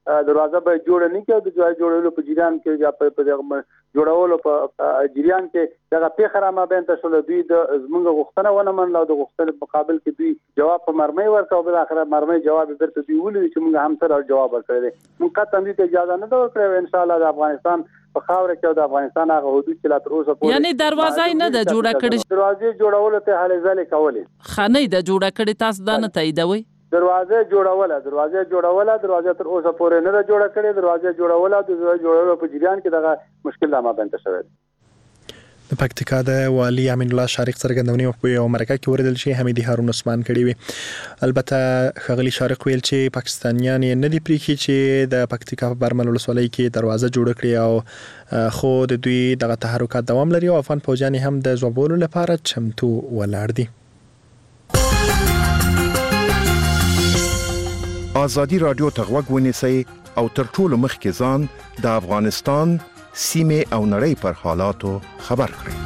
دروازه به جوړ نه کړي د ځای جوړولو په جریان کې یا په دغه جوړولو په جریان کې دغه پیښه را مابین ته شول دوی د زمونږ غوښتنه ونه منله او د غوښتنې په مقابل کې دوی جواب په مرمۍ ورکړ او بل اخر مرمۍ جواب درته دوی ولې چې موږ هم سره جواب ورکړی دی موږ قطعا دې ته اجازه نه ورکړو ان شاء الله د افغانستان په خاوره کې د افغانستان هغه حدود چې لا تر اوسه پورې یعنی دروازه نه د جوړه کړي دروازه جوړولو ته هلې ځلې کولې خانه د جوړه کړي تاسو دا نه تاییدوي دروازه جوړوله دروازه جوړوله دروازه تر اوسه پورې نه جوړه کړي دروازه جوړوله د جوړولو په جریان کې دغه مشکل ما بنت شوی د پکتیکا د والی امین الله شارق څرګندونې په یو مرکه کې وردل شي حمیدي هارون عثمان کړي وي البته خغلی شارق ویل چې پاکستانیان نه دی پریخي چې د پکتیکا په برمل ولسوالۍ کې دروازه جوړ کړي او خو د دوی دغه تحرکات دوام لري او افغان فوجان هم د ځوابولو لپاره چمتو ولاړ دي. آزادی رادیو ته غوږ ونیسئ او تر ټولو مخکې ځان د افغانستان سیمه او نړۍ پر حالاتو خبر کړئ.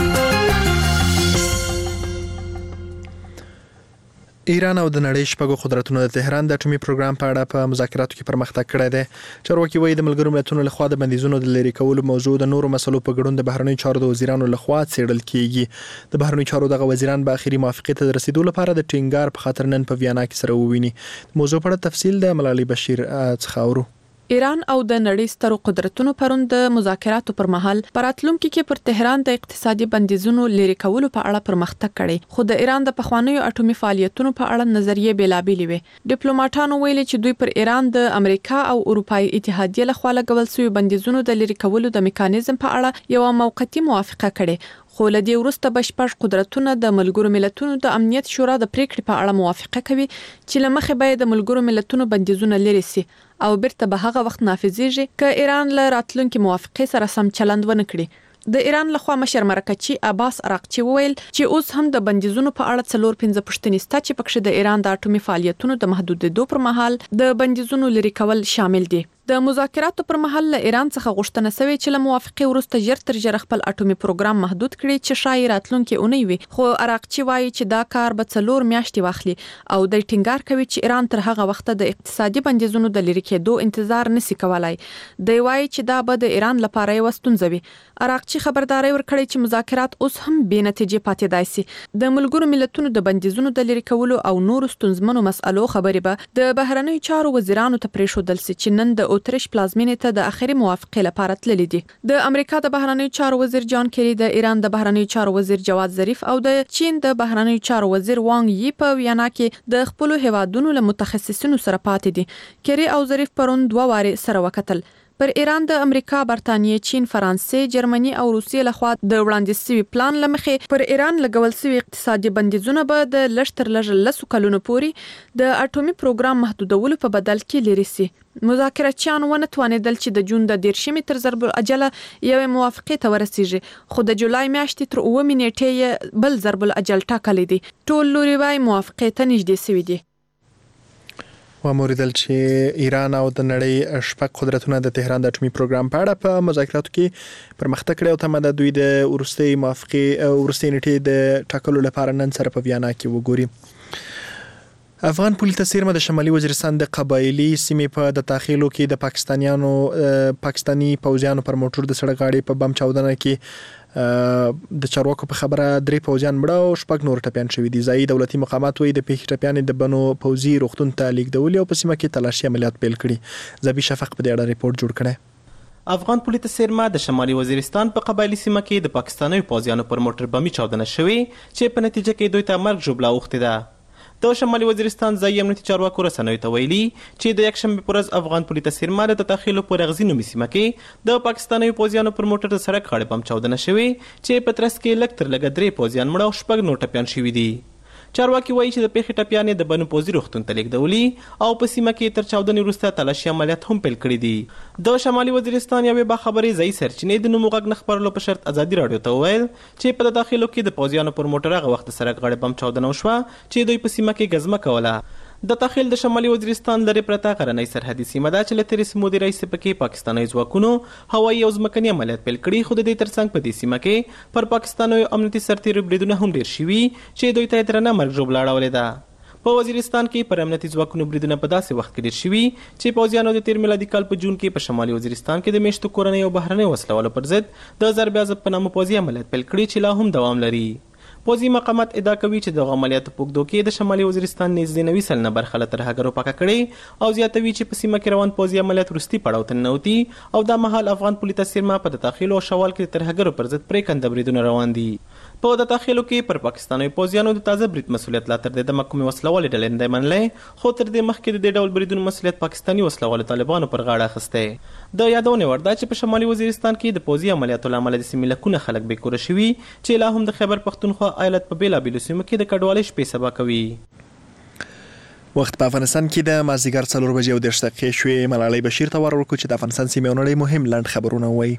ایران او د نړۍ شپږو قدرتونو د تهران د اټومي پروګرام په اړه په مذاکراتو کې پرمختګ کړی دی. چارواکي وایي د ملګرو ملتونو لخوا د بندیزونو د لرې کولو موضوع د نورو مسلو په ګډون د بهرنیو چارو د وزیرانو لخوا څېړل کیږي. د بهرنیو چارو دغه وزیران به اخري موافقې ته رسیدو لپاره د ټینګار په خاطر نن په ویانا کې سره وویني. موضوع په اړه تفصیل د ملالي بشیر څخه اورو. ایران او د نړۍ سترو قدرتونو پرون د مذاکراتو پر مهال پراتلونکو کې پر تهران د اقتصادي بندیزونو لرې کولو په اړه پرمختګ کړي خو د ایران د پخوانیو اټومي فعالیتونو په اړه نظریې بیلابېلې وي. ډیپلوماټانو ویلي چې دوی پر ایران د امریکا او اروپאי اتحادیه لخوا لګول شوی بندیزونو د لرې کولو د میکانیزم په اړه یو موقتی موافقه کړي خو لدی ورسته بشپړ قدرتونه د ملګرو ملتونو د امنیت شورا د پریکړې په اړه موافقه کوي چې لمخې به د ملګرو ملتونو بندیزونه لري سي او بیرته به هغه وخت نافذیږي چې ایران له راتلونکو موافقې سره سم چلند ونه کړي. د ایران لخوا مشر مرکچی عباس عراقچی وویل چې اوس هم د بندیزونو په اړه څلور پنځه پوښتنې سته چې پکې د ایران د اټومي فعالیتونو د محدودېدو پر مهال د بندیزونو لرې کول شامل دي. د مذاکراتو پر مهال له ایران څخه غوښتنه شوې چې له موافقې وروسته ژر تر ژره خپل اټومي پروګرام محدود کړي چې شایي راتلونکي اونۍ وي خو عراقچی وایي چې دا کار به څلور میاشتې واخلي او د ټینګار کوي چې ایران تر هغه وخته د اقتصادي بندیزونو د لرې کېدو انتظار نشي کولای. دی وایي چې دا به د ایران لپاره یو ستونزه وي. عراقچی خبرداري ورکړي چې مذاکرات اوس هم بې نتیجې پاتې دي سي. د ملګرو ملتونو د بندیزونو د لرې کولو او نورو ستونزمنو مسألو خبرې به د بهرنیو چارو وزیرانو ته پریښودل سي چې نن د اوترش پلازمینې ته د اخري موافقې لپاره تللي دي. د امریکا د بهرنیو چارو وزیر جان کیری، د ایران د بهرنیو چارو وزیر جواد ظریف او د چین د بهرنیو چارو وزیر وانګ یی په ویانا کې د خپل هیوادونو له متخصصینو سره پاتې دي. کیری او ظریف پرون دوه واره سره وکتل. پر ایران د امریکا، برتانیې، چین، فرانسې، جرمني او روسیې لخوا د وړاندې شوی پلان لمخې پر ایران لګول شوی اقتصادي بندیزونه به د لشتر لږ لسو کلونو پورې د اټومي پروګرام محدودولو په بدل کې لري سي. مذاکراتچیان ونه توانیدل چې د جون د دیرشمې تر ضرب الاجل یو موافقه ته ورسیږي خو د جولای میاشتې تر اوه نیټې بل ضرب الاجل ټاکلې دي. ټول لوري وايي موافقه ته نږدې شوي دي. وموریدل چې ایران او د نړۍ شپږ قدرتونه د تهران د اټومي پروګرام په اړه په مذاکراتو کې پرمختګ کړی او تمه ده دوی د ورستۍ موافقې ورستۍ نیټې د ټاکلو لپاره نن سره په ویانا کې وګوري. افغان پولیس سیرمه د شمالي وزیرستان د قبایلی سیمې په د داخلو کې د پاکستانیانو پاکستانی پوځیانو پر موټر د سړک غاړې په بم چاودنه کې د چارواکو په خبره درې پوځیان مړه او شپږ نور ټپیان شوي دي. ځایي دولتي مقامات وایي د پیښې ټپیان د بنو پوځي روغتون ته لیږدولي او په سیمه کې تلاشي عملیات پیل کړي. زبی شفق په دې اړه ریپورت جوړ کړی. افغان پولیس سیرما د شمالي وزیرستان په قبایلی سیمه کې د پاکستاني پوځیانو پر موټر بمي چاودنه شوې چې په نتیجه کې دوی ته مرګ ژوبله اوښتې ده. د شمالي وزیرستان ځایي امنیتي چارواکو رسنیو ته ویلي چې د یکشنبې په ورځ افغان پولیس سیرما د تخیلو په رغزي نومي سیمه کې د پاکستاني پوځیانو پر موټر د سړک غاړې بم چاودنه شوې چې په ترڅ کې لږ تر لږه درې پوځیان مړه او شپږ نور ټپیان شوي دي. چارواکي وایي چې د پیښې ټپیان د بنو پوځي روغتون ته لیږدولي او په سیمه کې تر چاودنې وروسته تلاشي عملیات هم پیل کړي دي. د شمالي وزیرستان یوې باخبرې ځایي سرچینې د نوم غږ نه خپرولو په شرط ازادي راډیو ته وویل چې په داخلو کې د پوځیانو پر موټر هغه وخت د سړک غاړې بم چاودنه وشوه چې دوی په سیمه کې ګزمه کوله. د تخیل د شمالي وزیرستان لري پرته غرنۍ سرحدي سیمه ده چې له تېرې سمودي رئیس پکې پاکستاني ځواکونو هوایي او ځمکني عملیات پیل کړي خو د دې ترڅنګ په دې سیمه کې پر پاکستاني امنیتي سرتیرو بریدونه هم ډېر شوي چې دوی ته یې درنه مرګ ژوبله اړولې ده. په وزیرستان کې پر امنیتي ځواکونو بریدونه په داسې وخت کې ډېر شوي چې پوځیانو د تیر میلادي کال په جون کې په شمالي وزیرستان کې د میشتو کورنۍ او بهرنۍ وسلوالو پر ضد د ضرب عضب په نامه پوځي عملیات پیل کړي چې لا هم دوام لري. پوځي مقامات ادعا کوي چې د عملیاتو په اوږدو کې د شمالي وزیرستان نږدې نوي سلنه برخه له ترهګرو پاکه کړې او زیاتوي چې په سیمه کې روان پوځي عملیات وروستي پړاو ته ننوتي او دا مهال افغان پولي تسیرما په د داخلو او شوال کې د ترهګرو پر ضد پرېکنده بریدونه روان دي. په د داخلو کې پر پاکستاني پوځیانو د تازه برید مسؤلیت لا تر دې د محکومې وسلوالې ډلې نه دی منلی، خو تر دې مخکې د دې ډول بریدونو مسؤلیت پاکستاني وسلوالو طالبانو پر غاړه اخیستی. د یادونې وړ ده چې په شمالي وزیرستان کې د پوځي عملیاتو له امله د سیمې لکونه خلک بېکوره شوي چې لا هم د خیبر پښتونخوا ایالت په بېلابېلو سیمو کې د کډوالۍ شپې سبا کوي. وخت په افغانستان کې د مازدیګر څلور بجې او دېرش دقیقې شوې. ملالۍ بشیر ته ور وکړو چې د افغانستان سیمې او نړۍ مهم لنډ خبرونه ووایي.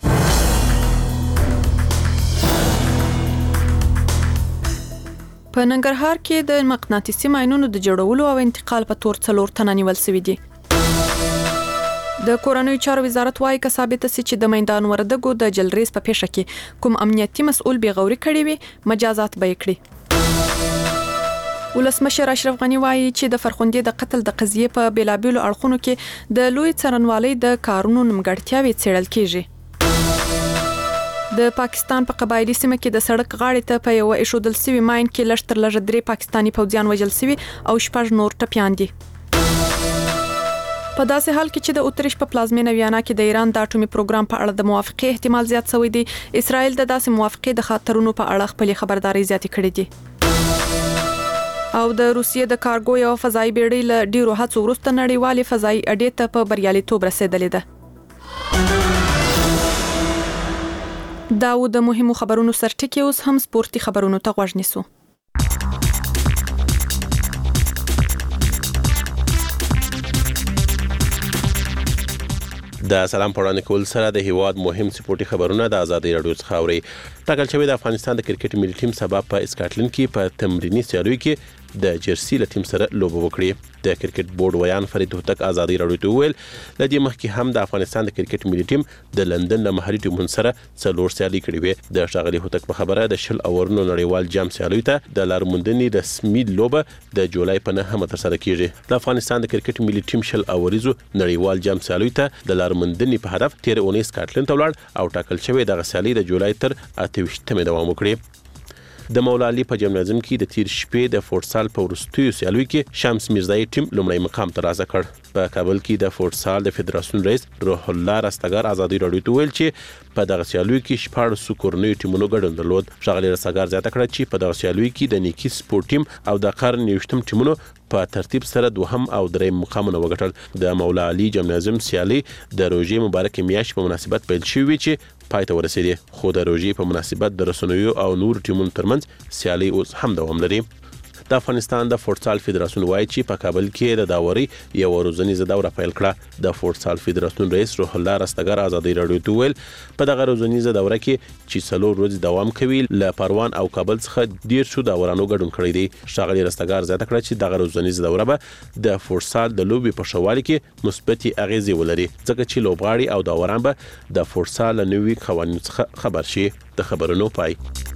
په ننګرهار کې د مقناطیسي ماینونو د جوړولو او انتقال په تور څلور تنه نیول شوي دي. د کورنیو چارو وزارت وايي که ثابته سي چې د میدان وردګو د جلریز په پیښه کې کوم امنیتي مسؤل بېغوري کړې وي مجازات به یې کړي. ولسمشر اشرف غنی وايي چې د فرخندې د قتل د قضیې په بیلابیلو اړخونو کې د لوی څارنوالۍ د کارونو نیمګړتیاوې څېړل کیږي. د پاکستان په قبایلی سیمه کې د سړک غاړې ته په یو ایښودل شوي ماین کې لږ تر لږه درې پاکستاني پوځیان وژل شوي او شپږ نور ټپیان دي. په داسې حال کې چې د اتریش په پلازمینه ویانا کې د ایران د اټومي پروګرام په اړه د موافقې احتمال زیات شوی دی، اسرائیل د داسې موافقې د خطرونو په اړه خپل خبرداري زیاتې کړې دي. او د روسیې د کارګو یو فضایي بیړۍ له ډیرو هڅو وروسته نړیوالې فضایي اډې ته په بریالیتوب رسیدلې ده. دا و د مهمو خبرونو سرټکی، اوس هم سپورتي خبرونو ته غوږ نیسو. د سلام پړانه کول سره د هیواد مهم سپورتي خبرونه د آزادۍ رادیو څخه اوري. ټاکل شوی د افغانستان د کرکټ ملي ټیم سبا په اسکاټلند کې په تمرینی سیالیو کې د جرسي له ټیم سره لوبه وکړي. د کرکټ بورډ ویان فرید هوتک آزادۍ رادیو ته ویل لدې مخکې هم د افغانستان د کرکټ ملي ټیم د لندن له محلي ټیمونو سره څلور سیالي کړې وې. د ښاغلي هوتک په خبره د شل اورونو نړیوال جام سیالیو ته د لارموندنې رسمي لوبه د جولای په نهمه ترسره کیږي. د افغانستان د کرکټ ملي ټیم شل اوریزو نړیوال جام سیالیو ته د لارموندنې په هدف تیر اونۍ اسکاټلند ته ولاړ او ټاکل شوی د سیالي د جولای تر اته ویشتمې دوام وکړي. د مولا علي په جمنازم کې د تیر شپې د فوټسال په وروستیو سیالیو کې شمس میرزایی ټیم لومړی مقام ترلاسه کړ. په کابل کې د فوټسال د فدراسیون رئیس روح الله رستګار آزادۍ رادیو ته ویل چې په دغه سیالیو کې شپاړس کورنیو ټیمونو ګډون درلود. ښاغلي رستګار زیاته کړه چې په دغه سیالیو کې د نیکی سپورت ټیم او د قرن یوشتم ټیمونو په ترتیب سره دوهم او دریم مقامونه وګټل. د مولا علي جمنازم سیالي د روژې مبارکې میاشتې په مناسبت پیل شوې چې پای ته ورسېدې، خو د روژې په مناسبت د رسنیو او نور ټیمونو ترمنځ سیالي اوس هم دوام لري. د افغانستان د فوټسال فدراسیون وایي چې په کابل کې د داوري یو روزنیزه دوره پیل کړه. د فوټسال فدراسیون رئیس روح الله رستګار آزادۍ رادیو ته ویل په دغه روزنیزه دوره کې چې څلور ورځې دوام کوي له پروان او کابل څخه ډیر شو داورانو ګډون کړی دی. ښاغلي رستګار زیاته کړه چې دغه روزنیزه دوره به د فوټسال د لوبې په ښه والي کې مثبتې اغیزې ولري ځکه چې لوبغاړي او داوران به د فوټسال له نوي قوانینو څخه خبر شي. د خبرونو پای.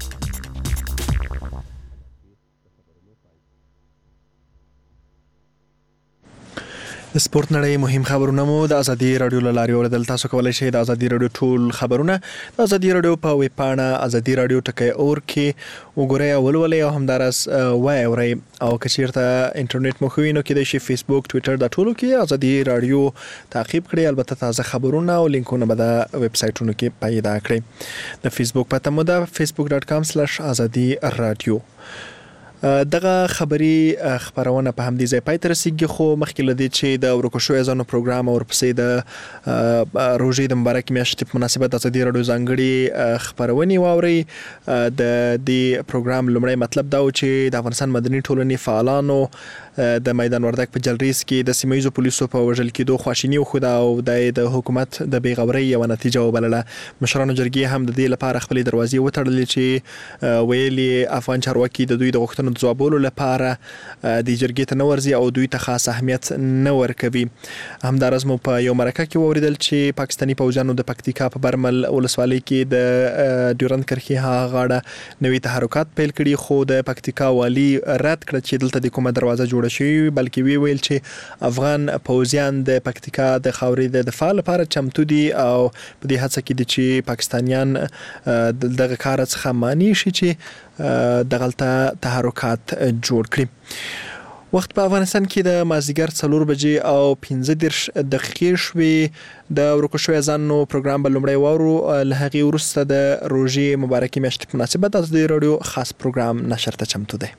د سپورت نړۍ مهم خبرونه مو د آزادۍ رادیو له لارې اوریدل. تاسو کولی شئ د آزادۍ رادیو ټول خبرونه د آزادۍ رادیو په ویب پاڼه آزادۍ رادیو ټکی اور کې وګورئ او ولولئ او همداراز وایي اورئ. او که چیرته انټرنیټ مو ښه وي نو کیدای شي فیسبوک، ټویټر دا ټولو کې آزادۍ رادیو تعقیب کړئ. البته تازه خبرونه او لینکونه به د ویب سایټونو کې پیدا کړئ. د فیسبوک پته مو ده فیسبوک ډاټ کام سلیش آزادۍ رادیو. دغه خبري خبرونه په همدې ځای پای ته رسیږي، خو مخکې له دې چې د ورکو شویو ځانو پروګرام او ورپسې د روژې د مبارکې میاشتې په مناسبت آزادۍ رادیو ځانګړي خبرونې واورئ. د دې پروګرام لومړی مطلب دا و چې د افغانستان مدني ټولنې فعالانو د میدان وردګ په جلریز کې د سیمایي پولیسو په وژل کېدو خواشینی وښوده او د حکومت د بیغورۍ یو نتیجه وبلله. مشرانو جرګې هم د دې لپاره خپل دروازې وتړلې چې ویلي افغان چارواکي د دوی د غوښتنو د ځوابولو لپاره د جرګې ته نه ورځي او دوی ته خاص اهمیت نه ورکوي. همدارس مو په یو مرکه کې واوریدل چې پاکستاني پوځیانو د پکتیکا په برمل ولسوالۍ کې د ډیورند کرښې ها غاړه نوي تحرکات پیل کړي، خو د پکتیکا والی رد کړ چې دلته د کومه دروازه جوړه شوې، بلکې وی ویل چې افغان پوځیان د پکتیکا د خاورې د دفاع لپاره چمتو دي او په دې هڅه کې دي چې پاکستانیان دغه کار څخه مانی شي چې دغلته تحرکات جوړ کړي. وخت په افغانستان کې د مازدیګر څلور بجې او پنځه دېرش دقیقې شوې. د ورکو شوی ځانو پروګرام به لومړی واورو، له هغې وروسته د روژې مبارکې میاشتې په مناسبت د ازادي راډیو خاص پروګرام نشر ته چمتو دی.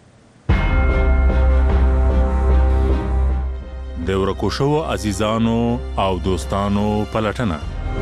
د ورکو شوو عزیزانو او دوستانو پلټنه.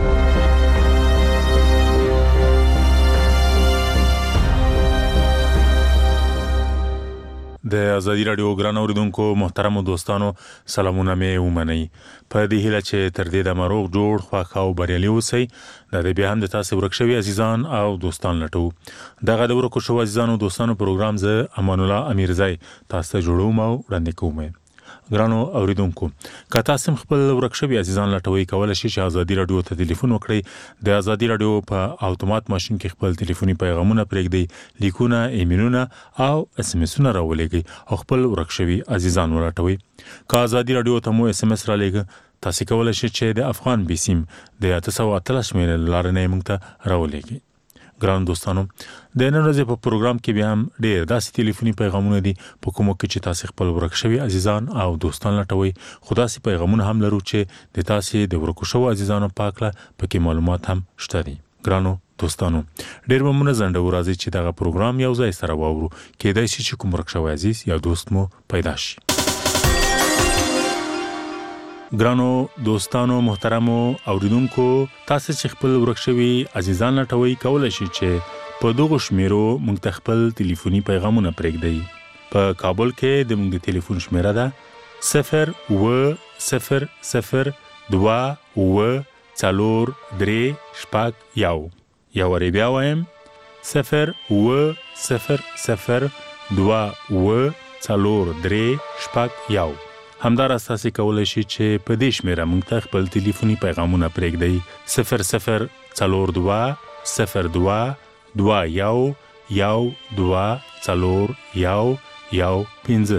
د ازادي راډیو ګران اوریدونکو محترم دوستانو سلامونه مې ومنئ. په دې هیله چې تر دې د مروغ جوړ خوښ او بریالي اوسئ. د دې بیا هم د تاسو ورک شوي عزیزان او دوستان لټو. دغه د ورکو شوو عزیزانو دوستانو پروګرام زه امان الله امیرزی تاسو ته جوړوم او وړاندې کوم. ګرانو اوریدونکو، که تاسو خپل ورک شوي عزیزان لټوي، کولای شئ چې ازادي راډیو ته ټلیفون وکړئ. د ازادي راډیو په اتومات ماشين کې خپل ټلیفوني پیغامونه پرېږدئ، لیکونه، ایمیلونه او اس ام اسونه راولېږئ او خپل ورک شوي عزیزان ولټوي. که ازادي راډیو ته مو اس ام اس را لېږه، تاسو کولای شئ چې د افغان بي سیم د اته سوه اتلس شمېرې له لارې نه یې موږ ته راولېږئ. ګران دوستانو، د نن ورځې په پروګرام کې بیا هم ډېر داسې ټلیفوني پیغامونه دي په کومو کې چې تاسو خپل ورک شوي عزیزان او دوستان لټوي، خو داسې پیغامونه هم لرو چې د تاسو د ورکو شوو عزیزانو په اړه پکې معلومات هم شته دي. ګرانو دوستانو، ډېر به مونږ زنده ورځي چې دغه پروګرام یو ځای سره واورو، کېدای شي چې کوم ورک شوی عزیز یا دوست مو پیدا شي. ګرانو دوستانو محترمو اوریدونکو، تاسو چې خپل ورک شوي عزیزان لټوي، کولای شئ چې په دغه شمیرو موږ ته خپل ټلیفوني پیغامونه پرېږدئ. په کابل کې د موږ د ټلیفون شمیره ده صفر اوه صفر صفر دوه اوه څلور درې شپږ یو. یو وارې بیا وایم، صفر اوه صفر صفر دوه اوه څلور درې شپږ یو. همداراز تاسو کولای شئ چې په دې شمیره موږ ته خپل ټلیفوني پیغامونه پرېږدئ. صفر صفر څلور دوه صفر دوه دوه یو یو دوه څلور یو یو پنځه.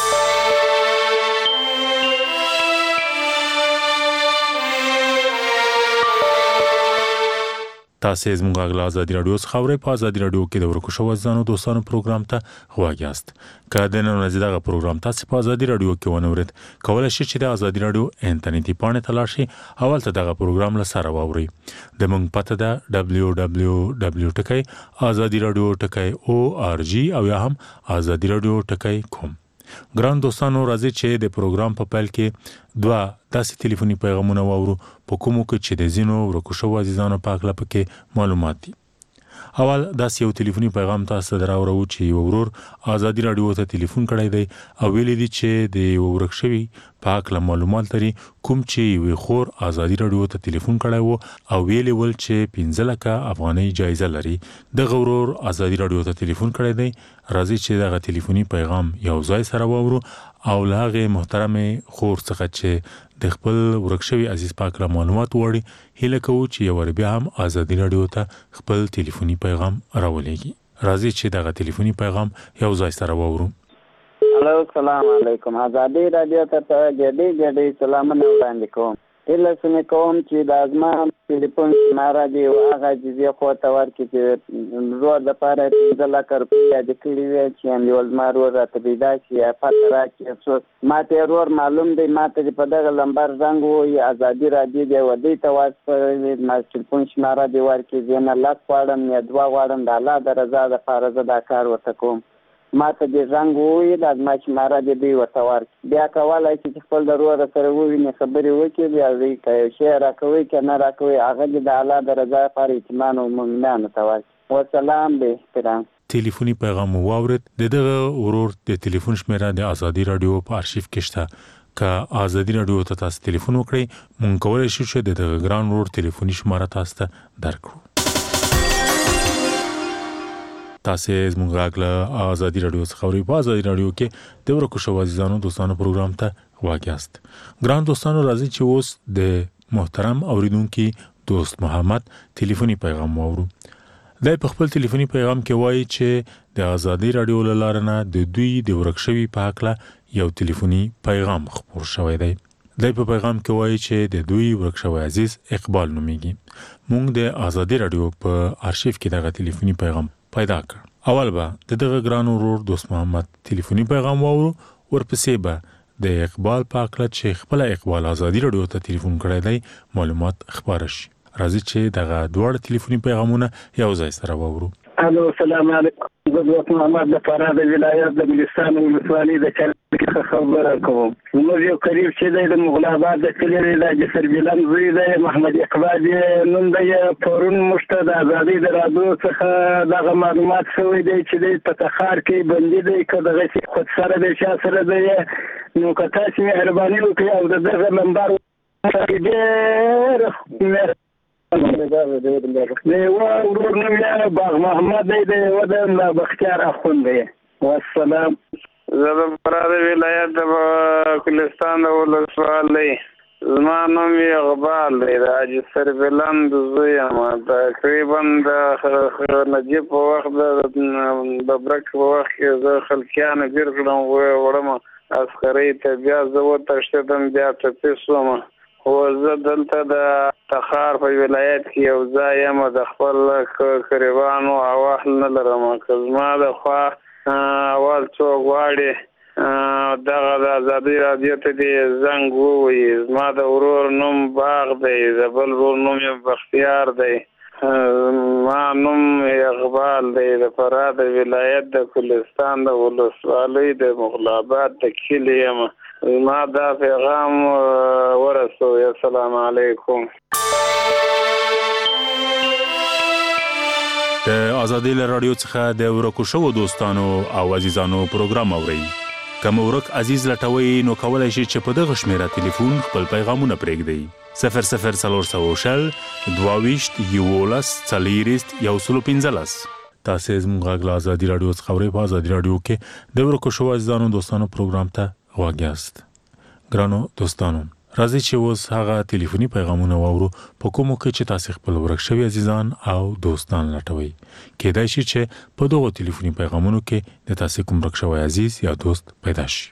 تاسو زموږ غږ له ازادي راډیو څخه اورئ. په ازادي راډیو کې د ورکو شوو عزیزانو دوستانو پروګرام ته غوږ یاست. که د نن ورځې دغه پروګرام تاسو په ازادي راډیو کې ونه اورئ، کولای شئ چې د ازادي راډیو انټرنیټي پاڼې ته لاړ شئ او هلته دغه پروګرام له سره واورئ. د موږ پته ده ډبلیو ډبلیو ډبلیو ټکی ازادي راډیو ټکی او آر جی او یا هم ازادي راډیو ټکی کوم. ګران دوستانو، راځي چې د پروګرام په پیل کې دوه داسې ټلیفوني پیغامونه واورو په کومو کې چې د ځینو ورکو شوو عزیزانو په هکله پکې معلومات دي. اول داسې یو ټلیفوني پیغام تاسو ته راوړو چې یو ورور ازادي راډیو ته ټلیفون کړی دی او ویلي دي چې د یو ورک شوي په هکله معلومات لري، کوم چې یوې خور ازادي راډیو ته ټلیفون کړی و او ویلي ول چې پنځه لکه افغانۍ جایزه لري. دغه ورور ازادي راډیو ته ټلیفون کړی دی. راځي چې دغه ټلیفوني پیغام یو ځای سره واورو او له هغې محترمې خور څخه چې د خپل ورک شوي عزیز پاک را معلومات وړي، هیله کوو چې یو بیا هم ازادي راډیو ته خپل ټلیفوني پیغام راولېږي. راځي چې دغه ټلیفوني پیغام یو ځای سره واورو. هلو، السلام علیکم. ازادي راډیو ته ګډې ګډې سلامونه وړاندې کوم. هیله سمې کوم چې د زما ټلیفون شماره دې هغه عزیزې خور ته ورکړي چې ورور دپاره پنځه لکه روپۍ یادې کړي وې چې یو زما ورور راته پیدا شي یا پته راکړي. افسوس ما ته یې ورور معلوم دی، ما ته دې په دغه لمبر زنګ ووایي ازادي راډیو دی ودې ته واستوي، ما ټلیفون شماره دې ورکړي. زه نه لس غواړم یا دوه غواړم، د الله د رضا دپاره زه دا کار ورته کوم. ما ته دې زنګ ووایي، دا زما شماره دې دوی ورته ورکړي. بیا کولی شي چې خپل د ورور سره وویني، خبرې وکړي، بیا دوی که یو شی راکوئ که نه راکوئ، هغه دې د الله د رضا لپاره اطمینان او مؤمنانو ته ورکړي. وسلام، بې احترام. ټلیفوني پیغام واورید. دغه ورور د ټلیفون شمیره د ازادي رادیو په آرشیف کې شته. که ازادي رادیو ته تاسو ټلیفون وکړئ مونږ کولای شو چې د دغه ګران ورور ټلیفوني شماره تاسو ته درکړو. تاسو زموږ غاګله ازادي رادیو څخه اورئ. په ازادي رادیو کې د ورکو شو عزیزانو دوستانو پروګرام ته واګیاست. ګران دوستانو راځي چې اوس د محترم اوریدونکو دوست محمد ټلیفوني پیغام واورو. د خپل ټلیفوني پیغام کې وایي چې د ازادي رادیو لاره نه د دوی د ورکشوي په حق یو ټلیفوني پیغام خبر شوی دی. د په پیغام کې وایي چې د دوی ورکشوي عزیز اقبال نومیږي. مونږ د ازادي رادیو په آرشیف کې دغه ټلیفوني پیغام پیدا کړ. اول به دغه ګران ورور دوست محمد ټلیفوني پیغام واورو، ورپسې به د اقبال په حق چې خپل اقبال ازادي رادیو ته ټلیفون کړی دی معلومات خبر شي. راځي چې دغه دوه ټلیفوني پیغامونه یو ځای سره واورو. الو السلام علیکم. زه دوست محمد د فراه د ولایت د بلوچستان ولسوالۍ د چرګ خبره کوم. موږ یو قریب چې د مغل آباد د کلي د جسر بلند زوی د محمد اقبال نوم دی. پرون مشته د ازادي د رادیو څخه دغه معلومات شوی دی چې د تخار کې بندي دی که دغه خود سره د چا سره دی. نو که تاسو مهرباني وکړئ او د دغه نمبر ډېر دی و ورور نوم یې باغ محمد دی د ودن بختیار اخوند دی. والسلام. زه د فراه د ولایت د کلستان د ولسوالۍ، زما نوم یې اقبال دی، د حاجي سربلند زوی یم. تقریبا د نجیب په وخت د ببرک په وخت کې زه خلکیانو ګیر کړم وړم عسکرۍ ته، بیا زه وتښتېدم بیا ټپي شوم. خو زه دلته د تخار په ولایت کې یو ځای یم، د خپل قریبانو احوال نه لرم. که زما د خوا اول څوک غواړي دغه د ازادي رادیو ته دې زنګ ووهي. زما د ورور نوم باغ دی، د بل ورور نوم یې بختیار دی، ما نوم اقبال دی، د فراه د ولایت د کلستان د ولسوالۍ د مغل آباد د کلي یم. ما دا پیغام ورسوي. السلام علیکم. د ازادي رادیو څخه د ورکو شو دوستانو او عزیزانو پروګرام اورئ. کوم ورک عزیز لټوي نو کولای شي چې په دغه شمیره ټلیفون خپل پیغامونه پرېږدي. صفر صفر څلور سوه شل دوه ویشت یولس څلېرویشت یو سل پنځلس. تاسو زموږ غږ ازادي رادیو څخه اورئ. په ازادي رادیو کې د ورکو شو عزیزانو دوستانو پروګرام ته واګیاست. ګرانو دوستانو راځي چې اوس هغه ټلیفوني پیغامونه واورو په کومو کې چې تاسو خپل ورک شوي عزیزان او دوستان لټوي. کېدای شي چې په دغه ټلیفوني پیغامونو کې د تاسو کوم ورک شوی عزیز یا دوست پیدا شي.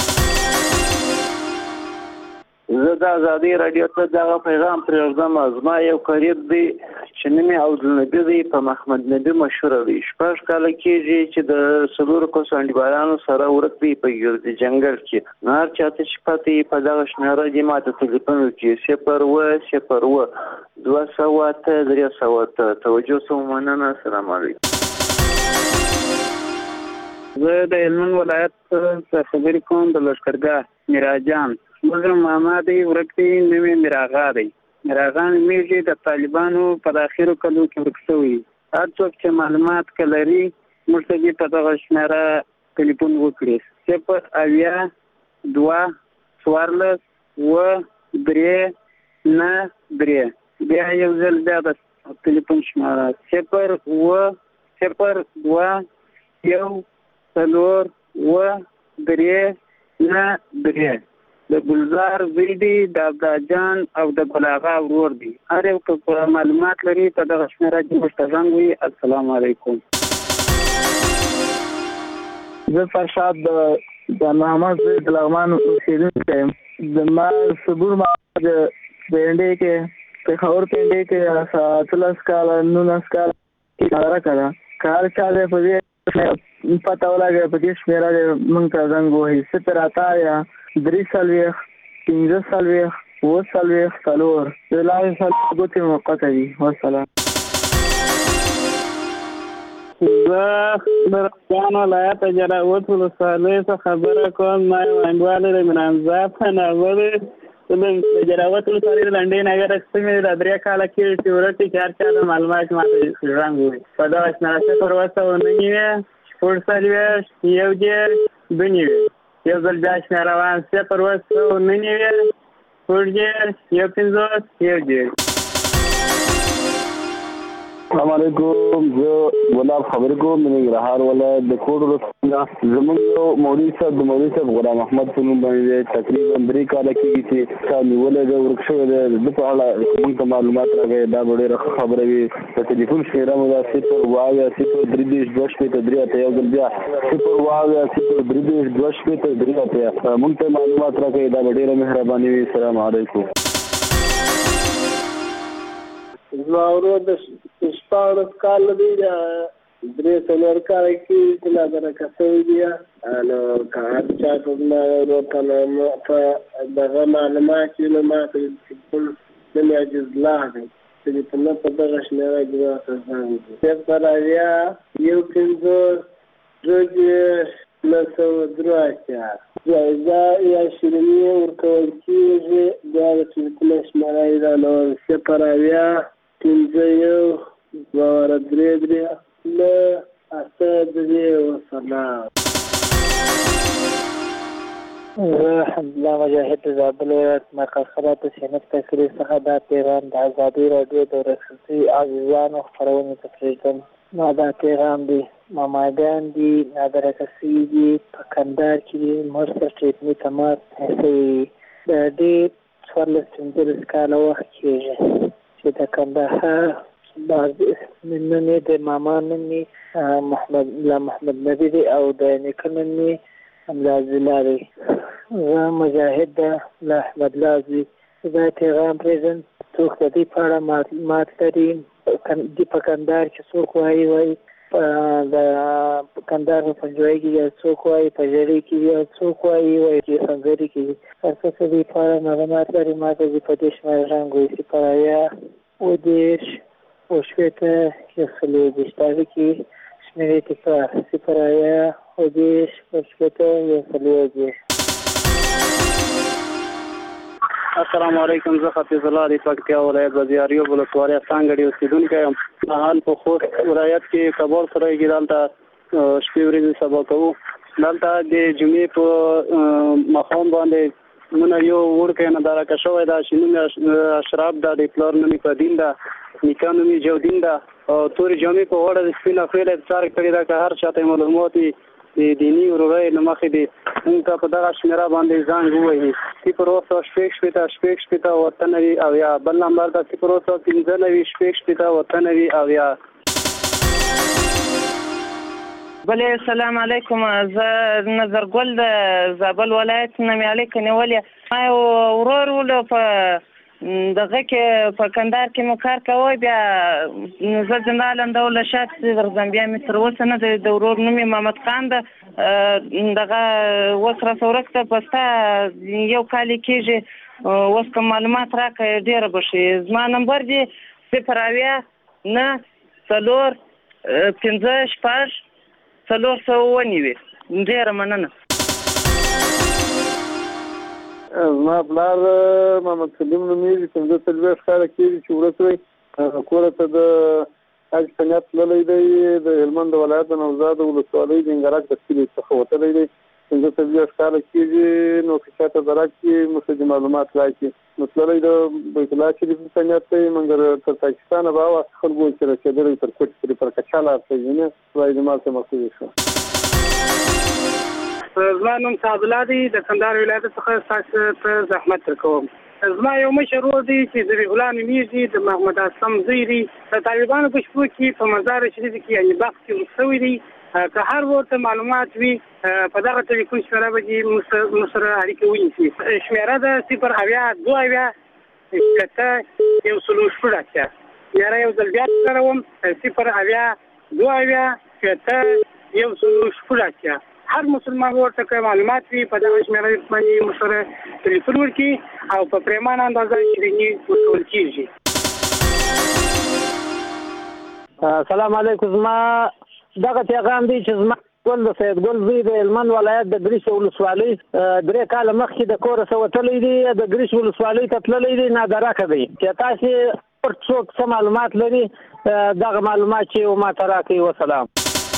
زه د ازادي رادیو ته دغه پیغام پرېږدم. زما یو قریب دی چې نوم یې عبدالنبي دی، په محمد نبي مشهوره دی. شپږ کاله کېږي چې د څلورو کسو انډیوالانو سره ورک دی په ګردي جنګل کې. نو هر چاته چې پاتې په دغه شمېره دې ما ته ټلیفون وکړي صفر اووه صفر اووه دوه سوه اته درې سوه اته. توجه سو مننه. السلام علیکم. زه د هلمند ولایت څخه خبرې کوم، د لښکرګاه میراجان. مزرم ماما دی، ورک دی، نوم یې میراغا دی. میراغا نومیږي، د طالبانو په اخرو کلو کې ورک شوی. هر څوک چې معلومات لري موږ ته دې په دغه شمېره ټلیفون وکړي. صفر اویا دوه څوارلس اووه درې نهه درې. بیا یو ځل بیا د ټلیفون شمېره صفر اووه صفر دوه یو څلور اووه درې نهه درې. د ګلزار زوی دی، د عبدالجان او د ګلاغا ورور دی. هر یو که معلومات لري په دغه شمېره کې موږ ته زنګ ووهي. السلام علیکم. زه فرشاد د محمد زوی د لغمان اوسېدونکی یم. زما صبور ما د پنډۍ کې پېښور پنډۍ کې اتلس کاله نولس کاله اداره کړه. که هر چا دی په دې پته ولګوي په دې شمېره موږ ته زنګ ووهي. صفر اته یا درې څلوېښت پنځه څلوېښت اووه څلوېښت څلور. د لارې څلور ګوتې موقته دي. والسلام. زه د رقصان ولایت جلاوت ولسوالۍ څخه خبره کوم. ما یو انډیوال دی، منانزا په نامه دی. د جراوت ولسوالۍ د لنډۍ نګر سیمې د درې کاله کې چې ورته کې هر چا د معلومات ماته ژوند وي په دا شناخته پر واسطه ونیوي شپږ څلوېښت یو دېرش دوه نوي یو ځل بیا شمېر روان سه پر واسطه ونیوي شپږ دېرش یو پنځوس یو دېرش. السلام علیکم. زه ګلاب خبرې کوم د ننګرهار ولایت د کوټ ولسوالۍ. زموږ یو مولوي صاحب د مولوي صاحب غلام احمد په نوم باندې تقریبا درې کاله کېږي چې چا نیولی دی ورک شوی دی. د په اړه موږ ته معلومات راکوي دا به ډېره ښه خبره وي. د ټلیفون شمېره مو ده صفر اووه اویا صفر درې دېرش دوه شپېته درې اتیا یو ځل بیا صفر اووه اویا صفر درې دېرش دوه شپېته درې اتیا موږ ته معلومات راکوي. دا به ډېره مهرباني وي. السلام علیکم. زما ورور د شپاړس کاله دی درې څلور کاله کې چې لا درکه شوی دی نو که هر چا ته زما ورور ته په دغه معلومات چې نو ما ته بالکل نه مې عجز الله دی چې په نه په دغه شمېره کې راته ځان دي صفر اویا یو پنځوس دوه دېرش نهه سوه درې اتیا جایزه یا شیریني ورکول کېږي. بیا د ټلیفون شمېره یې رانول صفر اویا پنځه یو دوه درې درې نه اته درې وسلام. زه حمدالله مجاهد د زابل ولایت مرکز خبرات سینټ تکریر څخه دا پیغام د ازادي راډیو د رسنۍ عزیزانو خپرونې ته پرېږدم. ما دا پیغام دی ماماګان دي نادرکه شوي دي په کندهار کې دي مړ سره ټریټمنټ تماس شوي د ډېر څوارلس پنځلس کاله وخت کېږي چې د کندهار بعض نوم یې د ماما نوم یې محمد ملا محمد نبي دی او د نیکه نوم یې ملا عبدالله دی. زه مجاهد د ملا احمد الله زوی. دا پیغام پرېږدم څوک د دې په اړه معلومات لري دي په کندهار کې څوک وایي وایي د کندهار په پنجوایي کې څوک وایي په ژړۍ کې څوک وایي وایي چې سنځري کې هر څه د دې په اړه معلومات لري ما ته دې په دې شمېره رنګ وایي صفر اویا اووه دېرش اووه شپېته یو څلور دېرش د هغې کې شمېرې تکرار صفر اویا اووه دېرش اووه شپېته یو څلور دېرش. السلام علیکم. زه حفیظ الله د پکتیا ولایت بازاریو ولسوالۍ څانګړي اوسیدونکی یم. حال په خوست ولایت کې کابل سره کې دلته شپې ورځې سبا کوو. دلته د جمعې په ماښام باندې مونږ یو وړکی ننداره شوی ده چې نوم یې اشرف ده د پلار نوم یې فدین ده نیکه نوم یې جودین ده او تورې جامې په غاړه د سپین افریل ابصار کړې ده که هر چاته معلومات د دیني ورورۍ له مخې دي موږ ته په دغه شمېره باندې زنګ ووهي صفر اوه سوه شپږ شپېته شپږ شپېته اووه اته نوي اویا. بل نمبر ده صفر اوه سوه پنځه نوي شپږ شپېته اووه اته نوي اویا. بلې السلام علیکم. زه نظرګل د زابل ولایت نه مې اړیکه نیولې. ما یو ورور ولو په دغه کې په کندهار کې مو کار کوی بیا زه جنرال اندوله شات ورځم بیا مې تر اوسه نه د ورور نوم یې محمد خان ده دغه اوس راسه ورسته په ستا یو کال یې کېږي اوس که معلومات راکړې ډېره به ښې. زما نمبر دی صفر اویا نه څلور پنځه شپږ څلور سوه اووه نوي. ډېره مننه. زما پلار محمد سلیم نومیږي پنځه څلوېښت کاله کېږي چې ورک دی کوره ته د حج په نیت تللی دی د هلمند ولایت د نوزاد ولسوالۍ د انګرک د کلي څخه وتلی دی پنځه څلوېښت کاله کېږي. نو که چاته درک کړي موږ ته معلومات راکړي نو تللی د بیت الله شریف په نیت دی مګر تر پاکستانه به هغه خلکو چې رسېدلی تر کوټ پورې پر کچا لار ته ځي نه خدای دې مال ته مخصوص شو. زما نوم صاحب الله دی د کندهار ولایت څخه ستاسو ته زحمت درکوم. زما یو مشر ورور دی چې ذبیح الله نومیږي د محمد اسلم زوی دی. د طالبانو په شپو کې په مزار شریف کې یعنې بخت کې ورسوی دی. که هر ورته معلومات وي په دغه ټلیفون شمېره به موږ سره اړیکه ونیسي. شمېره ده صفر اویا دوه اویا شپېته یو څلور شپږ اتیا. یاره یو ځل بیا تکراروم صفر اویا دوه اویا شپېته یو څلور شپږ اتیا. هر مسلمان ورته که معلومات وي په دغه شمېره باندې موږ سره ټلیفون وکړي او په پریمانه اندازه شیریني ورکول کېږي. السلام علیکم. زما دغه پیغام دی چې زما ګل د سید ګل زوی د هلمند ولایت د ګریش ولسوالۍ درې کاله مخکې د کوره وتلی دی د ګریش ولسوالۍ ته تللی دی نادرکه دی چې تاسې څوک څه معلومات لري دغه معلومات چې ما ته راکړي. وسلام.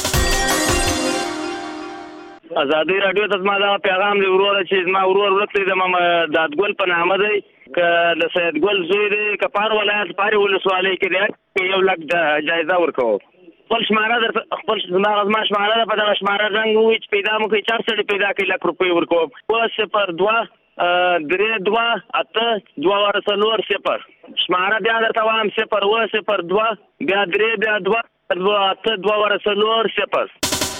ازادي رادیو ته زما دا پیغام دی وروره چې زما ورور ورک دی د دادګل په نامه دی که د سید ګل زوی دی که پار ولایت پاري ولسوالۍ کې دی یو لک جایزه ورکوم. خپل شماره در خپل زما زما شماره ده په دغه شماره رنګ ووایي چې پیدا مو کوي چار سړي پیدا کوي لک روپۍ ورکوم. اوه صفر دوه درې دوه اته دوه واره څلور صفر شماره بیا درته وایم صفر اوه صفر دوه بیا درې بیا دوه دوه اته دوه واره څلور صفر.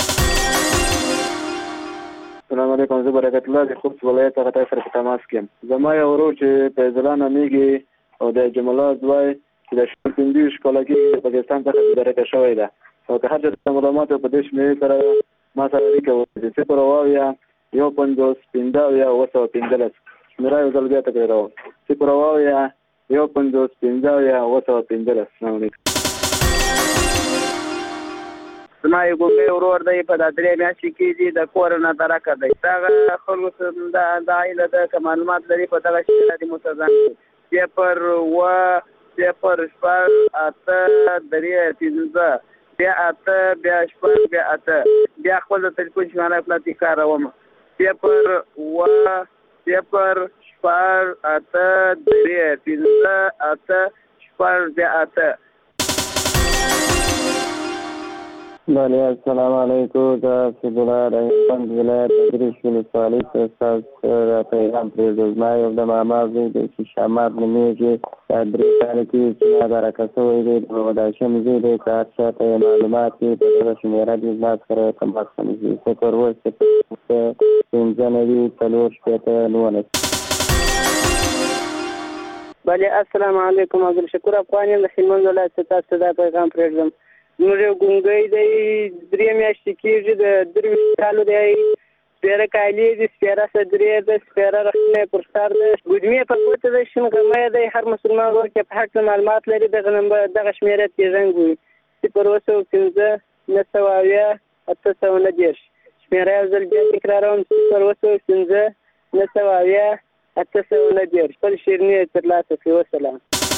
السلام علیکم. زه برکت الله د خوست ولایت څخه تاسو سره په تماس کې یم. زما یو ورور چې فیض الله نومیږي او د جمالات دوی چې د شپږ پنځوس کاله کې د پاکستان څخه بیدارکه شوی ده او که هر څه معلومات په دې شمېرې سره ما سره اړیکه وکړي صفر اویا یو پنځوس پنځه اویا اوه سوه پنځلس شمېره یو ځل بیا تکراروم صفر اویا یو پنځوس پنځه اویا اوه سوه پنځلس. السلام علیکم. زما یو ګوګې ورور دی په دا درې میاشتې کې دی د کور نه درکه دی دغه خلکو د عایله ده که معلومات لري په دغه شمېره دې متضمن کړي صفر اوه صفر شپږ اته درې پنځه بیا اته بیا شپږ بیا اته بیا خپل د تلیفون شماره پلاتې کاروم صفر اوه صفر شپږ اته درې پنځه اته شپږ بیا اته. بله السلام علیکم. د فیضالله د هلمند ولایت د ګریش ولسوالۍ څخه ستاسو را پیغام پرېږدو. زما یو د ماما زوی دی چې شامات نومېږي دا درې کاله کې چې نادرکه شوی دی د محمد هاشم زوی دی که هر چا ته یې معلومات وي په دغه شمېره دې زما سره تماس ونیسي صفر اووه صفر پنځه نوي څلور شپېته نولس. بله السلام علیکم. عبدالشکور افغان یم د هلمند ولایت څخه تاسو ته دا پیغام پرېږدم. زموږ یو ګونګی دی درې میاشتې کېږي د درویشت کالو دی سپېره کالي دي سپېره صدرې ده سپېره رخنې پر سر ده ګودمې په ګوته ده شین غمی دی. هر مسلمان ورور چې په حق معلومات لري دغه نمبر دغه شمېره ترې زنګ ووایي صفر اوه سوه پنځه نهه سوه اویا اته سوه نهه دېرش شمېره یو ځل بیا تکراروم صفر اوه سوه پنځه نهه سوه اویا اته سوه نهه دېرش. خپل شیریني یې ترلاسه کړي. وسلام.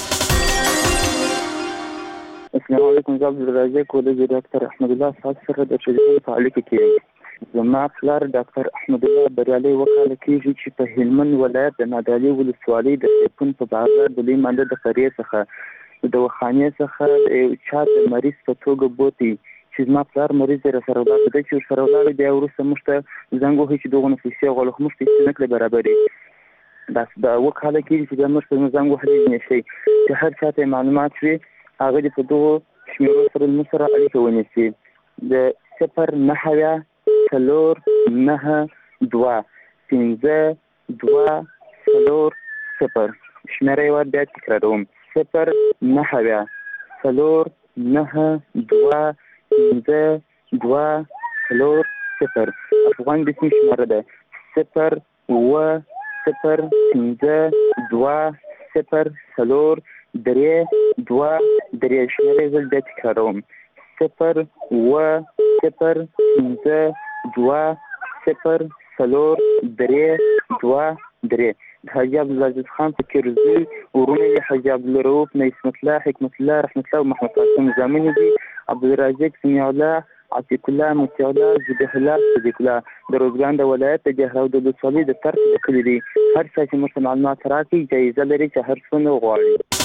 السلام علیکم. زه عبدالرزاق کولجي ډاکټر احمد الله صاحب سره د ټلیفون په اړیکه کې یم. زما پلار ډاکټر احمد الله بریالي وکاله کېږي چې په هلمند ولایت د نادعلي ولسوالۍ د سیپون په بازار د لوی مانده د قریې څخه د دواخانې څخه د یو چا د مریض په توګه بوتي چې زما پلار مریض یې راسره ولاړ دی چې ورسره ولاړ بیا وروسته موږ ته زنګ وهي چې دغونه پیسې غواړو خو موږ پیسې نه کړې برابرې دا د وکاله کېږي چې بیا موږ ته زنګ وهلی نه شي چې هر چا ته معلومات وي هغه دې په دغو شمېرو سره موږ سره اړیکه ونیسي. د صفر نهه اویا څلور نهه دوه پنځه دوه څلور صفر شمېره یې بیا تکراروم صفر نهه اویا څلور نهه دوه پنځه دوه څلور صفر افغان بسم شمېره ده صفر اوه صفر پنځه دوه صفر څلور درې دوه درې شمېره زه بیا تکراروم صفر اوه صفر پنځه دوه صفر څلور درې دوه درې. د حاجي عبدالعزیز خان فقیر زوی ورونه یې حاجي عبدالرؤف نه عصمت الله حکمت الله رحمت الله او محمد قاسم زامن دي عبدالرازق سمیع الله عتیق الله مطیع الله ذبیح الله صدیق الله د روزګان د ولایت د جهراود د ولسوالۍ د طرف د کلي دي. هر چا چې موږ ته معلومات راکړي جایزه لري چې هر څونه وغواړي.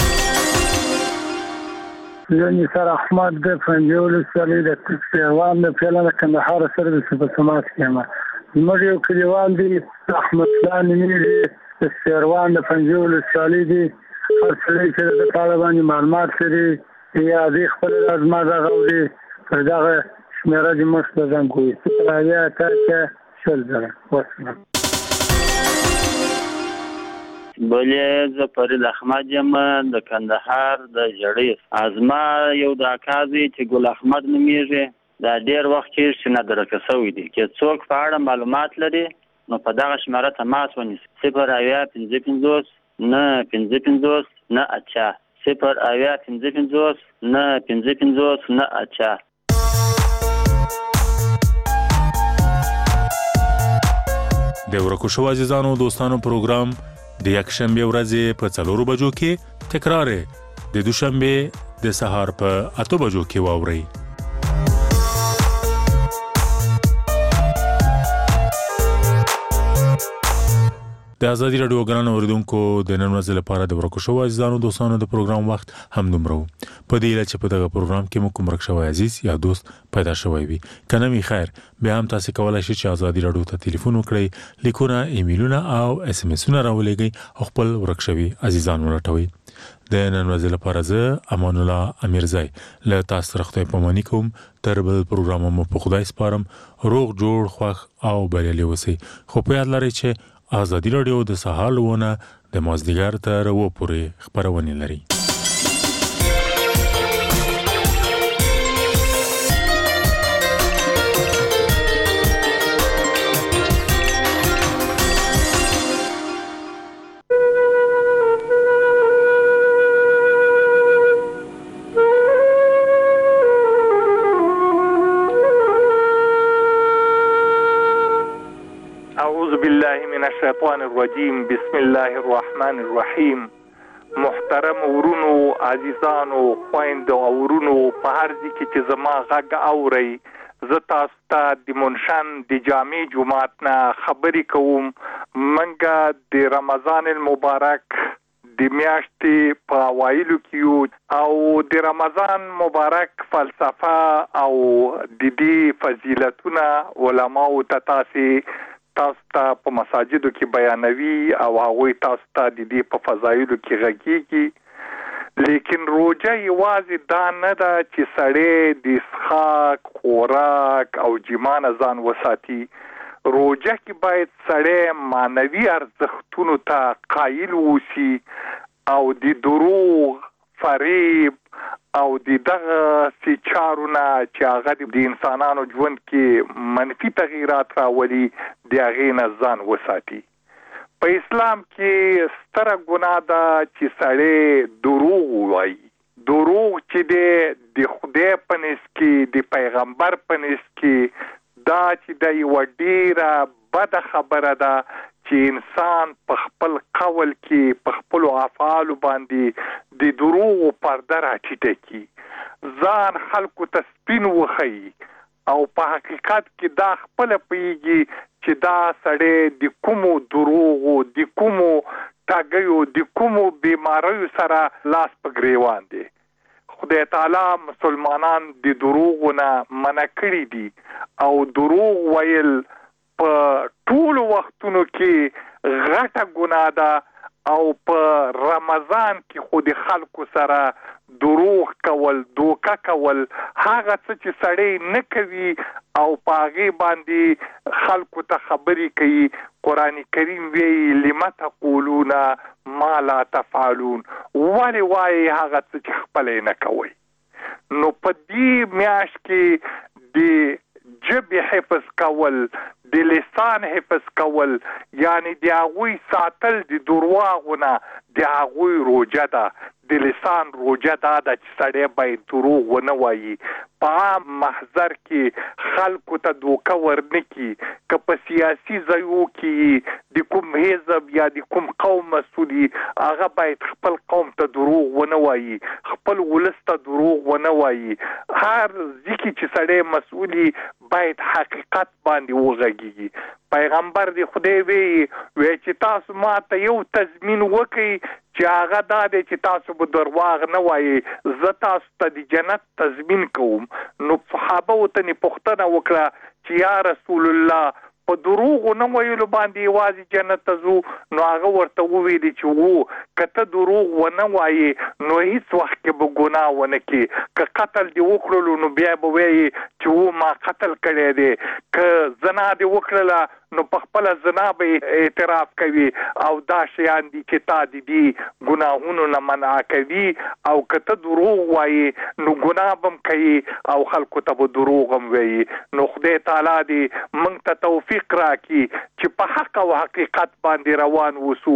زه نثار احمد د پنجې ولسوالۍ د پیروان د پیله د کندهار سرویس په سماعت کې یم. زموږ یو کلیوال دی احمد الله نومېږي د پیروان د پنجې ولسوالۍ دی. هر سړی چې د په اړه باندې معلومات لري یا دې خپله زما دغه اوري پر دغه شمېره دې موږ ته زنګ ووایي صفر اویا اته اته شل زره. وسلام. بلې زه فرید احمد یم د کندهار د ژړۍ ازما یو د اکا زوی چې ګل احمد نومېږي دا ډېر وخت کېږي چې نادرکه شوی دی. که څوک په اړه معلومات لري نو په دغه شمېره تماس ونیسي صفر اویا پنځه پنځوس نه پنځه پنځوس نه اچا صفر اویا پنځه پنځوس نه پنځه پنځوس نه اچا. د ورکو شو عزیزانو دوستانو پروګرام د یک شنبه ورځې په څلورو بجو کې تکرار د دوشنبه د سهار په اته بجو کې واوري. د ازادي رادیو ګران اوریدونکو د نن ورځې لپاره د ورکو شو عزیزانو دوستانو د پروګرام وخت هم دومره په دې لچ په دغه پروګرام کې مو کوم رښتیا عزیز یا دوست پیدا شوی وي کنه می خیر به هم تاسو کولای شئ چې ازادي رادیو ته ټلیفون وکړئ لیکونه ایمیلونه او اس ام اسونه راولېږئ او خپل ورکشوي عزیزان ورټوي. د نن ورځې لپاره زه امان الله امیرزای له تاسو سره خدای پاماني کوم. تر بل پروګرام مو په خدای سپارم. روغ جوړ خوښ او بریالي اوسئ. خو په یاد لرئ چې ازادي رادیو د سهار لونه د مازدیګر تر و پورې خبرونه لري. الشیطان الرجیم بسم الله الرحمن الرحیم. محترم ورونو عزیزانو خويندو او ورونو په هر ځای کې چې زما غږ اوري زه تاسو ته د منشن د جامع جماعت نه خبرې کوم. منګه د رمضان المبارک د میاشتې په اوایلو کې او د رمضان مبارک فلسفه او د دې فضیلتونه علماو ته تاسو تاسو ته په مساجدو کې بیانوي او هغه تاسو ته د دې په فضایلو کې غږیږي. لیکن روزه یوازې دا نه ده چې سړی د اسخاق خوراک او جما ځان وساتي. روزه کې باید سړی معنوي ارزښتونو ته قایل اوسي او د دروغ فریب او د دغه سي چارونه چې هغه د انسانانو ژوند کې منفي تغیرات راولي د هغې نه ځان وساتي. په اسلام کې ستره ګناه ده چې سړی دروغ وایي. دروغ چې د خدای په نس کې د پیغمبر په نس کې دا چې د یو ډیره بده خبره ده چې انسان په خپل قول کې په خپل افعال باندې د دروغ پرده راټیټه کی ځان خلکو ته سپین وخی او په حقیقت کې دا خپل پیږي چې دا سړی د کومو دروغ د کومو تاګیو د کومو بیماریو سره لاس په گریوان دي. خدای تعالی مسلمانان د دروغونه منع کړی دي او دروغ ویل په ټول وختونو کې غټه ګناه ده او په رمضان کې خو د خلکو سره دروغ کول دوکه کول هغه څه چې سړی نه کوي او په هغې باندې خلکو ته خبرې کوي. قرآن کریم وی لما تقولون ما لا تفعلون ولې وایي هغه څه چې خپل نه کوي. نو په دې میاشت کې د جبه حفظ کول د لسان حفظ کول یعنی د هغوی ساتل د درواغونه د هغوی روجه ده. د لسان روجه دا ده چې سړی باید دروغ ونه وایي. په عام محضر کې خلکو ته دوکه ورنکړي. که په سیاسي ځایو کې د کوم حزب یا د کوم قوم مسؤلي هغه باید خپل قوم ته دروغ ونه وایي خپل ولس ته دروغ ونه وایي. هر ځکه چې سړی مسؤلي باید حقیقت باندې وغږیږي. پیغمبر دی خدای وی وی چې تاسو ماته یو تضمین وکړئ چې هغه دا دی چې تاسو به درواغ نه وایي زه تاسو ته د جنت تضمین کوم. نو صحابه ورته پوښتنه وکړه چې یا رسول الله په دروغ نه ویلو باندې یوازې جنت ته ځو؟ نو هغه ورته وویل چې وو که ته دروغ ونه وایي نو هیڅ وخت کې به ګناه ونه کړي. که قتل دې وکړلو نو بیا به وایي چې وو ما قتل کړی دی. که زنا دې وکړله نو په خپل زنا به اعتراف کوي او دا شیان دي چې تا دي دي ګناهونو نه منع کوي. او که ته دروغ وایي نو ګناه بم کوي او خلکو ته به دروغ هم وایي. نو خدای تعالی دې موږ ته توفیق راکړي چې په حق او حقیقت باندې روان وسو.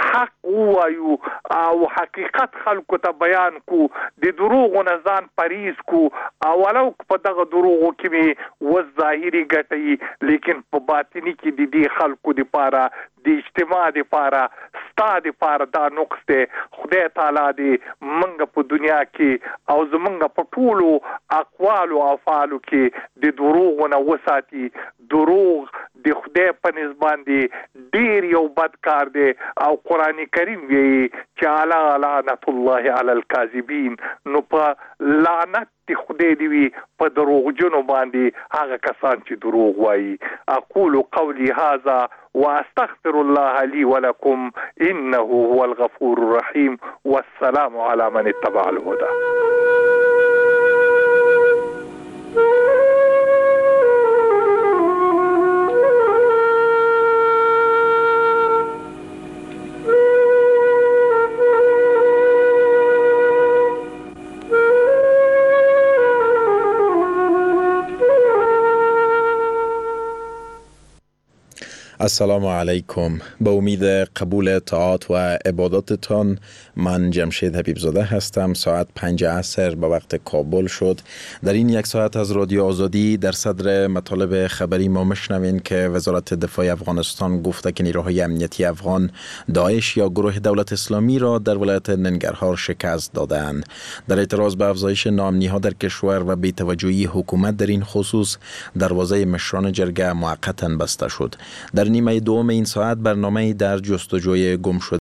حق وایو او حقیقت خلکو ته بیان کو د دروغو نه ځان پریز کو او ولو په دغه دروغو کې می و ظاهري ګټي لیکن په باطنی کې د دې خلکو د پاره د اجتماع د پاره ستا د پاره دا نقص دی خدای تعالی دې منګ په دنیا کې او زمونږ په ټولو اقوال او افعالو کې د دروغو نه وساتي. دروغ د خدای په نسبت باندې ډیر یو بد کار دی او قران کریم وی چې الا لعنت الله علی الکاذبین نو په لعنت د خدای دی وی په دروغجنو باندې هغه کسان چې دروغ وایي. اقول قولی هذا واستغفر الله لي ولكم انه هو الغفور الرحيم والسلام على من اتبع الهدى. السلام علیکم. به امید قبول طاعات و عباداتتان من جمشید حبیبزاده هستم. ساعت پنج عصر به وقت کابل شد. در این یک ساعت از رادیو آزادی در صدر مطالب خبری ما مشنوین که وزارت دفاع افغانستان گفته که نیروهای امنیتی افغان داعش یا گروه دولت اسلامی را در ولایت ننگرهار شکست دادند. در اعتراض به افزایش ناامنی‌ها در کشور و بی‌توجهی حکومت در این خصوص دروازه مشران جرگه موقتا بسته شد. در نیمه دوم این ساعت برنامه در جستجوی گم شده